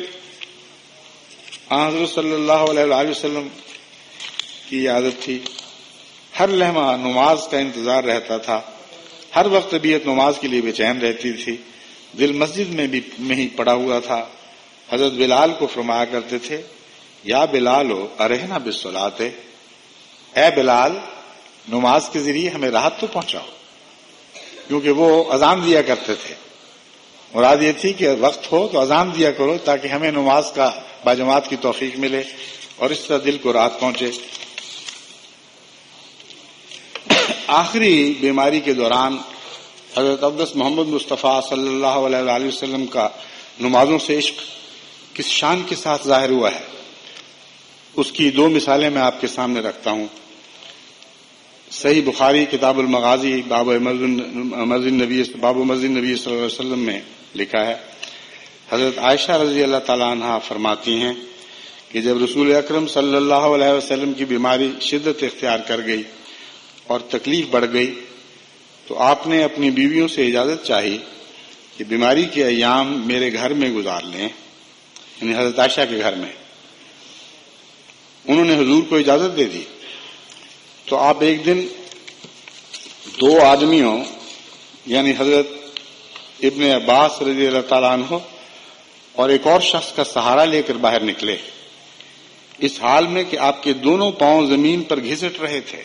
حضرت صلی اللہ علیہ وآلہ وسلم کی عادت تھی ہر لمحہ نماز کا انتظار رہتا تھا، ہر وقت طبیعت نماز کے لیے بے چین رہتی تھی، دل مسجد میں بھی میں ہی پڑا ہوا تھا. حضرت بلال کو فرمایا کرتے تھے یا بلال ہو ارحنا بالصلاۃ، اے بلال نماز کے ذریعے ہمیں راحت تو پہنچاؤ. کیونکہ وہ اذان دیا کرتے تھے، مراد یہ تھی کہ وقت ہو تو اذان دیا کرو تاکہ ہمیں نماز کا باجماعت کی توفیق ملے اور اس طرح دل کو راحت پہنچے. آخری بیماری کے دوران حضرت اقدس محمد مصطفیٰ صلی اللہ علیہ وآلہ وسلم کا نمازوں سے عشق کس شان کے ساتھ ظاہر ہوا ہے، اس کی دو مثالیں میں آپ کے سامنے رکھتا ہوں. صحیح بخاری کتاب المغازی باب مسجد نبی باب مسجد نبی صلی اللہ علیہ وسلم میں لکھا ہے، حضرت عائشہ رضی اللہ تعالیٰ عنہا فرماتی ہیں کہ جب رسول اکرم صلی اللہ علیہ وسلم کی بیماری شدت اختیار کر گئی اور تکلیف بڑھ گئی تو آپ نے اپنی بیویوں سے اجازت چاہی کہ بیماری کے ایام میرے گھر میں گزار لیں، یعنی حضرت عائشہ کے گھر میں. انہوں نے حضور کو اجازت دے دی تو آپ ایک دن دو آدمیوں یعنی حضرت ابن عباس رضی اللہ تعالیٰ عنہ اور ایک اور شخص کا سہارا لے کر باہر نکلے، اس حال میں کہ آپ کے دونوں پاؤں زمین پر گھسٹ رہے تھے.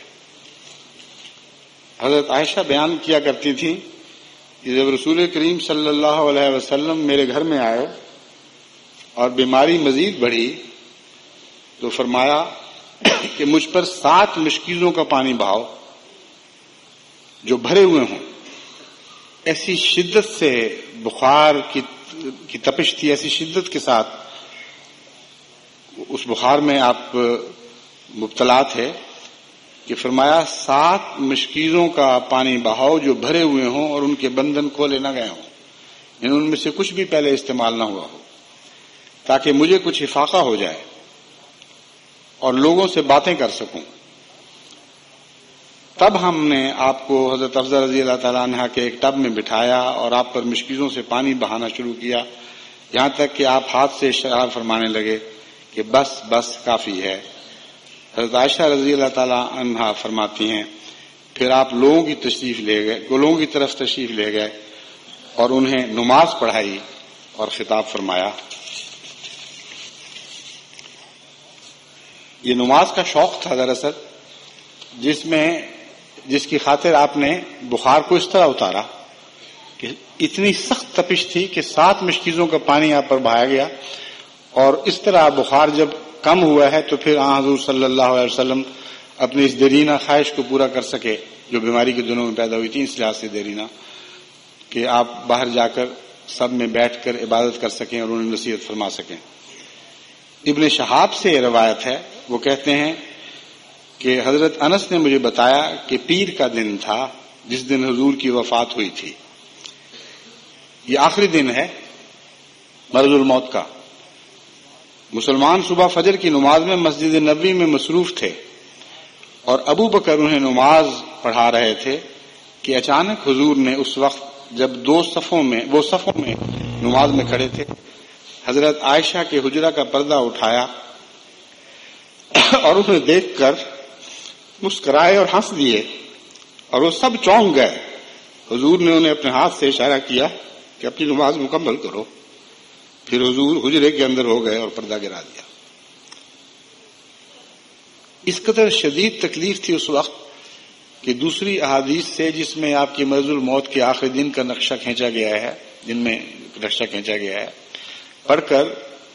حضرت عائشہ بیان کیا کرتی تھی کہ جب رسول کریم صلی اللہ علیہ وسلم میرے گھر میں آئے اور بیماری مزید بڑھی تو فرمایا کہ مجھ پر سات مشکیزوں کا پانی بہاؤ جو بھرے ہوئے ہوں. ایسی شدت سے بخار کی کی تپش تھی، ایسی شدت کے ساتھ اس بخار میں آپ مبتلا تھے کہ فرمایا سات مشکیزوں کا پانی بہاؤ جو بھرے ہوئے ہوں اور ان کے بندھن کھولے نہ گئے ہوں، یعنی ان میں سے کچھ بھی پہلے استعمال نہ ہوا ہو، تاکہ مجھے کچھ افاقہ ہو جائے اور لوگوں سے باتیں کر سکوں. تب ہم نے آپ کو حضرت افضل رضی اللہ تعالیٰ عنہ کے ایک ٹب میں بٹھایا اور آپ پر مشکیزوں سے پانی بہانا شروع کیا، یہاں تک کہ آپ ہاتھ سے اشارہ فرمانے لگے کہ بس بس کافی ہے۔ حضرت عائشہ رضی اللہ تعالیٰ عنہ فرماتی ہیں پھر آپ لوگوں کی تشریف لے گئے لوگوں کی طرف تشریف لے گئے اور انہیں نماز پڑھائی اور خطاب فرمایا۔ یہ نماز کا شوق تھا دراصل، جس میں جس کی خاطر آپ نے بخار کو اس طرح اتارا کہ اتنی سخت تپش تھی کہ سات مشکیزوں کا پانی آپ پر بہایا گیا، اور اس طرح بخار جب کم ہوا ہے تو پھر آن حضور صلی اللہ علیہ وسلم اپنی اس دیرینہ خواہش کو پورا کر سکے جو بیماری کے دنوں میں پیدا ہوئی تھی، اس لحاظ سے دیرینہ کہ آپ باہر جا کر سب میں بیٹھ کر عبادت کر سکیں اور انہیں نصیحت فرما سکیں۔ ابن شہاب سے یہ روایت ہے، وہ کہتے ہیں کہ حضرت انس نے مجھے بتایا کہ پیر کا دن تھا جس دن حضور کی وفات ہوئی تھی، یہ آخری دن ہے مرض الموت کا۔ مسلمان صبح فجر کی نماز میں مسجد نبوی میں مصروف تھے اور ابو بکر انہیں نماز پڑھا رہے تھے کہ اچانک حضور نے اس وقت جب دو صفوں میں وہ صفوں میں نماز میں کھڑے تھے، حضرت عائشہ کے حجرہ کا پردہ اٹھایا اور انہیں دیکھ کر مسکرائے اور ہنس دیے اور وہ سب چونک گئے۔ حضور نے انہیں اپنے ہاتھ سے اشارہ کیا کہ اپنی نماز مکمل کرو، پھر حضور حجرے کے اندر ہو گئے اور پردہ گرا دیا۔ اس قدر شدید تکلیف تھی اس وقت کہ دوسری احادیث سے جس میں آپ کی مرض الموت کے آخری دن کا نقشہ کھینچا گیا ہے جن میں نقشہ کھینچا گیا ہے پڑھ کر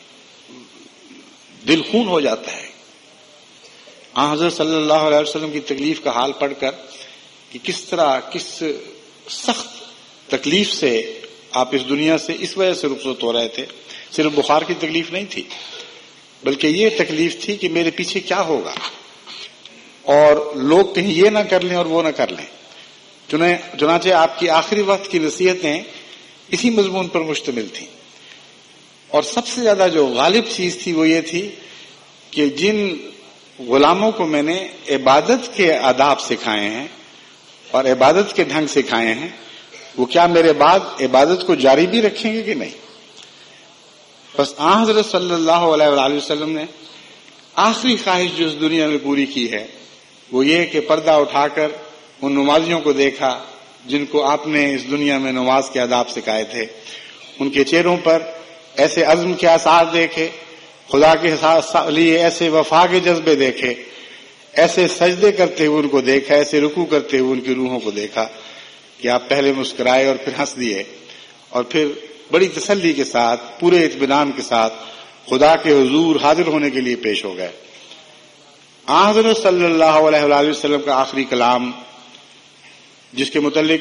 دل خون ہو جاتا ہے۔ آن حضرت صلی اللہ علیہ وسلم کی تکلیف کا حال پڑھ کر کہ کس طرح کس سخت تکلیف سے آپ اس دنیا سے اس وجہ سے رخصت ہو رہے تھے، صرف بخار کی تکلیف نہیں تھی بلکہ یہ تکلیف تھی کہ میرے پیچھے کیا ہوگا اور لوگ کہیں یہ نہ کر لیں اور وہ نہ کر لیں۔ چنانچہ آپ کی آخری وقت کی نصیحتیں اسی مضمون پر مشتمل تھیں، اور سب سے زیادہ جو غالب چیز تھی وہ یہ تھی کہ جن غلاموں کو میں نے عبادت کے آداب سکھائے ہیں اور عبادت کے ڈھنگ سکھائے ہیں وہ کیا میرے بعد عبادت کو جاری بھی رکھیں گے کہ نہیں۔ بس آن حضرت صلی اللہ علیہ وآلہ وسلم نے آخری خواہش جو اس دنیا میں پوری کی ہے وہ یہ کہ پردہ اٹھا کر ان نمازیوں کو دیکھا جن کو آپ نے اس دنیا میں نماز کے آداب سکھائے تھے، ان کے چہروں پر ایسے عزم کے آثار دیکھے، خدا کے لیے ایسے وفا کے جذبے دیکھے، ایسے سجدے کرتے ہوئے ان کو دیکھا، ایسے رکوع کرتے ہوئے ان کی روحوں کو دیکھا کہ آپ پہلے مسکرائے اور پھر ہنس دیے اور پھر بڑی تسلی کے ساتھ پورے اطمینان کے ساتھ خدا کے حضور حاضر ہونے کے لیے پیش ہو گئے۔ آن حضرت صلی اللہ علیہ وآلہ وسلم کا آخری کلام جس کے متعلق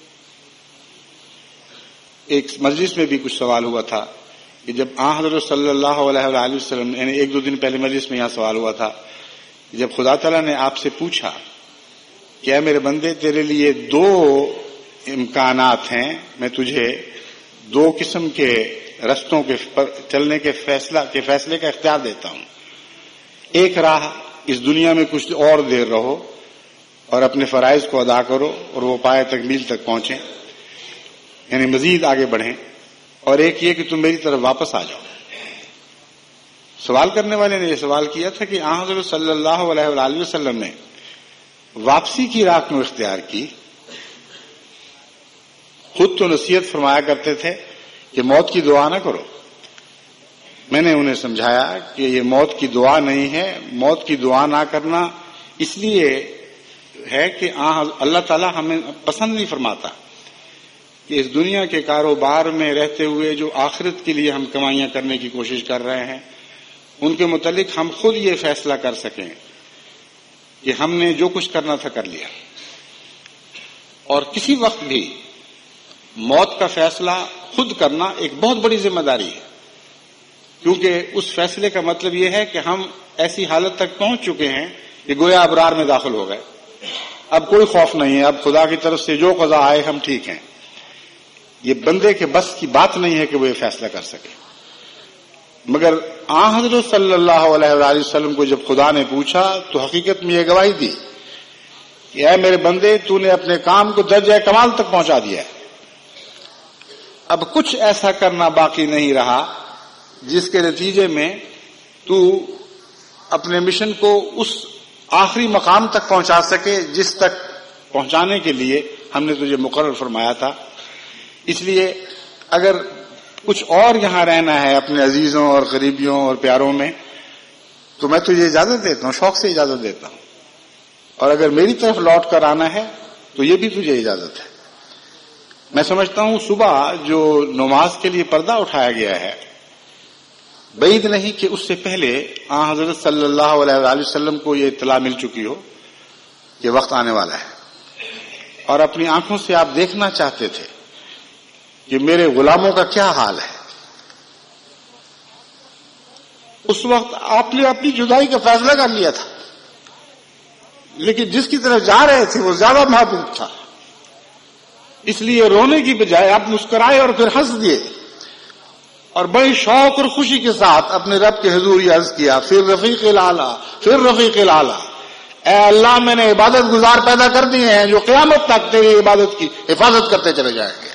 ایک مجلس میں بھی کچھ سوال ہوا تھا کہ جب آن حضرت صلی اللہ علیہ وآلہ وسلم یعنی ایک دو دن پہلے مجلس میں یہاں سوال ہوا تھا، جب خدا تعالیٰ نے آپ سے پوچھا کہ اے میرے بندے تیرے لیے دو امکانات ہیں، میں تجھے دو قسم کے رستوں کے چلنے کے فیصلہ کے فیصلے کا اختیار دیتا ہوں، ایک راہ اس دنیا میں کچھ اور دیر رہو اور اپنے فرائض کو ادا کرو اور وہ پائے تکمیل تک پہنچیں یعنی مزید آگے بڑھیں، اور ایک یہ کہ تم میری طرف واپس آ جاؤ۔ سوال کرنے والے نے یہ سوال کیا تھا کہ آن حضرت صلی اللہ علیہ وآلہ وسلم نے واپسی کی راہ کیوں اختیار کی؟ خود تو نصیحت فرمایا کرتے تھے کہ موت کی دعا نہ کرو۔ میں نے انہیں سمجھایا کہ یہ موت کی دعا نہیں ہے، موت کی دعا نہ کرنا اس لیے ہے کہ اللہ تعالیٰ ہمیں پسند نہیں فرماتا کہ اس دنیا کے کاروبار میں رہتے ہوئے جو آخرت کے لیے ہم کمائیاں کرنے کی کوشش کر رہے ہیں ان کے متعلق ہم خود یہ فیصلہ کر سکیں کہ ہم نے جو کچھ کرنا تھا کر لیا، اور کسی وقت بھی موت کا فیصلہ خود کرنا ایک بہت بڑی ذمہ داری ہے، کیونکہ اس فیصلے کا مطلب یہ ہے کہ ہم ایسی حالت تک پہنچ چکے ہیں کہ گویا ابرار میں داخل ہو گئے، اب کوئی خوف نہیں ہے، اب خدا کی طرف سے جو قضا آئے ہم ٹھیک ہیں۔ یہ بندے کے بس کی بات نہیں ہے کہ وہ یہ فیصلہ کر سکے، مگر آن حضرت صلی اللہ علیہ وآلہ وسلم کو جب خدا نے پوچھا تو حقیقت میں یہ گواہی دی کہ اے میرے بندے تو نے اپنے کام کو درجہ کمال تک پہنچا دیا ہے، اب کچھ ایسا کرنا باقی نہیں رہا جس کے نتیجے میں تو اپنے مشن کو اس آخری مقام تک پہنچا سکے جس تک پہنچانے کے لیے ہم نے تجھے مقرر فرمایا تھا. اس لیے اگر کچھ اور یہاں رہنا ہے اپنے عزیزوں اور قریبیوں اور پیاروں میں تو میں تجھے اجازت دیتا ہوں، شوق سے اجازت دیتا ہوں، اور اگر میری طرف لوٹ کر آنا ہے تو یہ بھی تجھے اجازت ہے. میں سمجھتا ہوں صبح جو نماز کے لیے پردہ اٹھایا گیا ہے بعید نہیں کہ اس سے پہلے آن حضرت صلی اللہ علیہ وآلہ وسلم کو یہ اطلاع مل چکی ہو کہ وقت آنے والا ہے، اور اپنی آنکھوں سے آپ دیکھنا چاہتے تھے کہ میرے غلاموں کا کیا حال ہے. اس وقت آپ نے اپنی جدائی کا فیصلہ کر لیا تھا، لیکن جس کی طرف جا رہے تھے وہ زیادہ محبوب تھا، اس لیے رونے کی بجائے آپ مسکرائے اور پھر ہنس دیے اور بڑے شوق اور خوشی کے ساتھ اپنے رب کے حضور یہ عرض کیا، پھر رفیق الاعلیٰ پھر رفیق الاعلیٰ، اے اللہ میں نے عبادت گزار پیدا کر دیے ہیں جو قیامت تک تیری عبادت کی حفاظت کرتے چلے جائیں گے.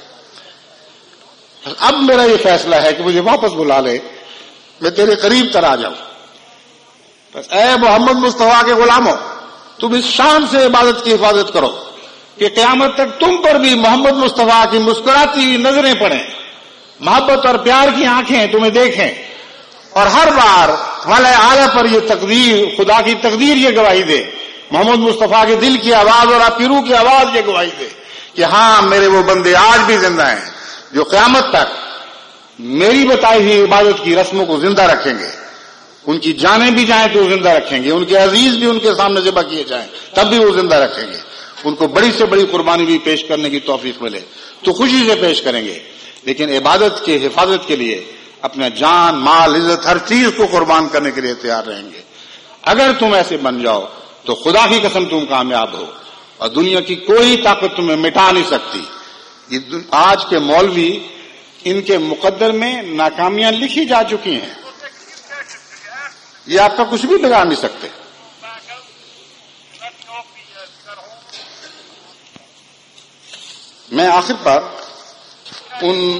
اب میرا یہ فیصلہ ہے کہ مجھے واپس بلا لے، میں تیرے قریب تر آ جاؤں. بس اے محمد مصطفیٰ کے غلاموں، تم اس شان سے عبادت کی حفاظت کرو کہ قیامت تک تم پر بھی محمد مصطفیٰ کی مسکراتی ہوئی نظریں پڑیں، محبت اور پیار کی آنکھیں تمہیں دیکھیں، اور ہر بار والے اعلیٰ پر یہ تقدیر، خدا کی تقدیر یہ گواہی دے، محمد مصطفیٰ کے دل کی آواز اور آپ کی روح کی آواز یہ گواہی دے کہ ہاں میرے وہ بندے آج بھی زندہ ہیں جو قیامت تک میری بتائی ہوئی عبادت کی رسموں کو زندہ رکھیں گے. ان کی جانیں بھی جائیں تو وہ زندہ رکھیں گے، ان کے عزیز بھی ان کے سامنے ذبح کیے جائیں تب بھی وہ زندہ رکھیں گے. ان کو بڑی سے بڑی قربانی بھی پیش کرنے کی توفیق ملے تو خوشی سے پیش کریں گے، لیکن عبادت کے حفاظت کے لیے اپنا جان، مال، عزت، ہر چیز کو قربان کرنے کے لیے تیار رہیں گے. اگر تم ایسے بن جاؤ تو خدا کی قسم تم کامیاب ہو اور دنیا کی کوئی طاقت تمہیں مٹا نہیں سکتی. آج کے مولوی، ان کے مقدر میں ناکامیاں لکھی جا چکی ہیں، یہ آپ کا کچھ بھی بگاڑ نہیں سکتے. میں آخر پر ان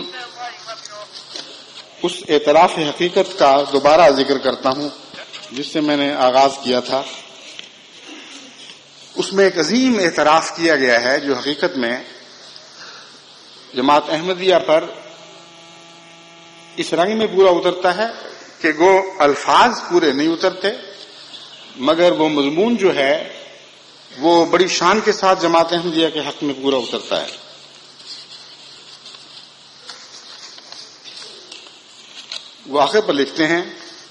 اس اعتراف حقیقت کا دوبارہ ذکر کرتا ہوں جس سے میں نے آغاز کیا تھا. اس میں ایک عظیم اعتراف کیا گیا ہے جو حقیقت میں جماعت احمدیہ پر اس رنگ میں پورا اترتا ہے کہ وہ الفاظ پورے نہیں اترتے، مگر وہ مضمون جو ہے وہ بڑی شان کے ساتھ جماعت احمدیہ کے حق میں پورا اترتا ہے. وہ آخر پر لکھتے ہیں،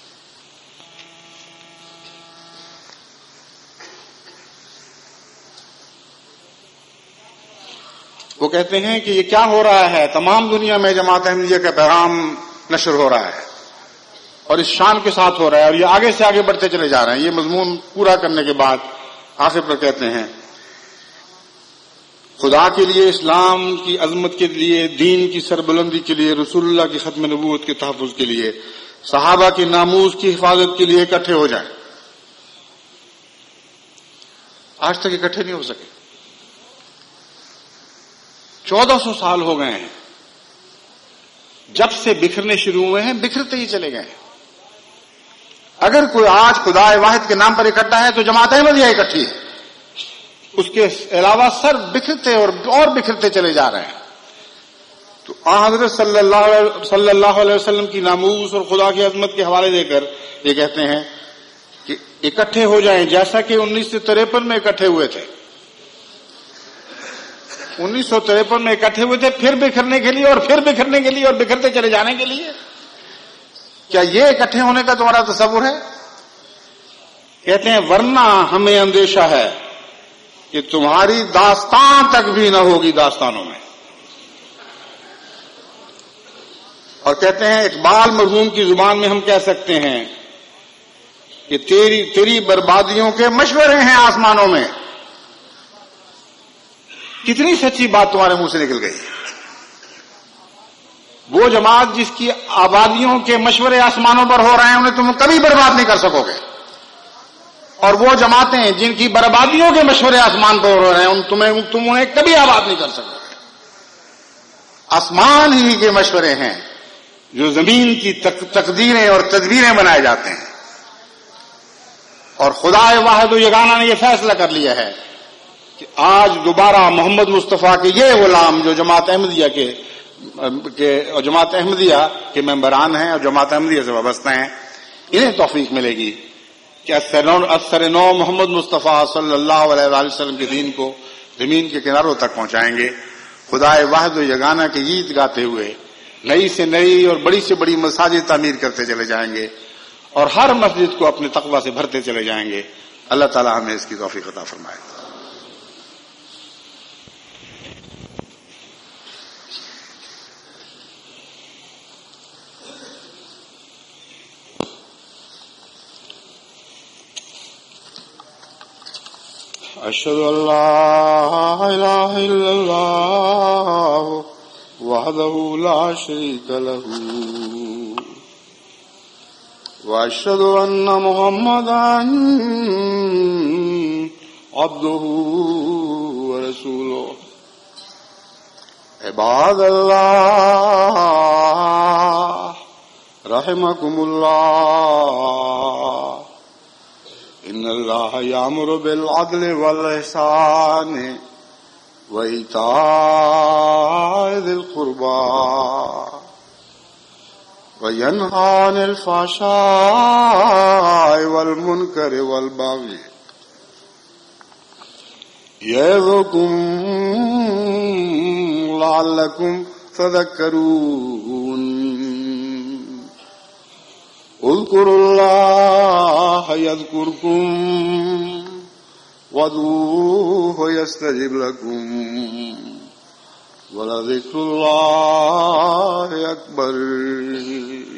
وہ کہتے ہیں کہ یہ کیا ہو رہا ہے، تمام دنیا میں جماعت احمدیہ کا پیغام نشر ہو رہا ہے اور اس شان کے ساتھ ہو رہا ہے اور یہ آگے سے آگے بڑھتے چلے جا رہے ہیں. یہ مضمون پورا کرنے کے بعد آخر پر کہتے ہیں، خدا کے لیے، اسلام کی عظمت کے لیے، دین کی سربلندی کے لیے، رسول اللہ کی ختم نبوت کے تحفظ کے لیے، صحابہ کی ناموس کی حفاظت کے لیے اکٹھے ہو جائیں. آج تک اکٹھے نہیں ہو سکے، چودہ سو سال ہو گئے ہیں جب سے بکھرنے شروع ہوئے ہیں، بکھرتے ہی چلے گئے ہیں. اگر کوئی آج خدا واحد کے نام پر اکٹھا ہے تو جماعت احمدیہ اکٹھی ہے، اس کے علاوہ سر بکھرتے اور اور بکھرتے چلے جا رہے ہیں. تو حضرت صلی اللہ علیہ صلی اللہ علیہ وسلم کی ناموس اور خدا کی عظمت کے حوالے دے کر یہ کہتے ہیں کہ اکٹھے ہو جائیں جیسا کہ انیس سو تریپن میں اکٹھے ہوئے تھے. انیس سو تریپن میں اکٹھے ہوئے تھے پھر بکھرنے کے لیے اور پھر بکھرنے کے لیے اور بکھرتے چلے جانے کے لیے. کیا یہ اکٹھے ہونے کا تمہارا تصور ہے؟ کہتے ہیں ورنہ ہمیں اندیشہ ہے کہ تمہاری داستان تک بھی نہ ہوگی داستانوں میں. اور کہتے ہیں اقبال مرحوم کی زبان میں ہم کہہ سکتے ہیں کہ تیری تیری بربادیوں کے مشورے ہیں آسمانوں میں. کتنی سچی بات تمہارے منہ سے نکل گئی. وہ جماعت جس کی آبادیوں کے مشورے آسمانوں پر ہو رہے ہیں انہیں تم کبھی برباد نہیں کر سکو گے. اور وہ جماعتیں جن کی بربادیوں کے مشورے آسمان پر ہو رہے ہیں ان تمہیں تم انہیں کبھی آباد نہیں کر سکتے. آسمان ہی کے مشورے ہیں جو زمین کی تقدیریں اور تدبیریں بنائے جاتے ہیں. اور خدا واحد و یگانہ نے یہ فیصلہ کر لیا ہے کہ آج دوبارہ محمد مصطفیٰ کے یہ غلام جو جماعت احمدیہ کے کہ جماعت احمدیہ کے ممبران ہیں اور جماعت احمدیہ سے وابستہ ہیں انہیں توفیق ملے گی کہ اثر نو محمد مصطفیٰ صلی اللہ علیہ وآلہ وسلم کے دین کو زمین کے کناروں تک پہنچائیں گے. خدا واحد و یگانہ کے گیت گاتے ہوئے نئی سے نئی اور بڑی سے بڑی مساجد تعمیر کرتے چلے جائیں گے اور ہر مسجد کو اپنے تقویٰ سے بھرتے چلے جائیں گے. اللہ تعالی ہمیں اس کی توفیق عطا فرمائے. اشهد ان لا اله الا الله وحده لا شريك له واشهد ان محمدا عبده ورسوله. عباد الله رحمكم الله ان اللہ یامر بالعدل والاحسان وایتاء ذی القربى وینہی عن الفحشاء والمنکر والبغی یعظکم لعلکم تذکرون. اذکروا اللہ یذکرکم وادعوہ یستجب لکم ولذکر اللہ اکبر.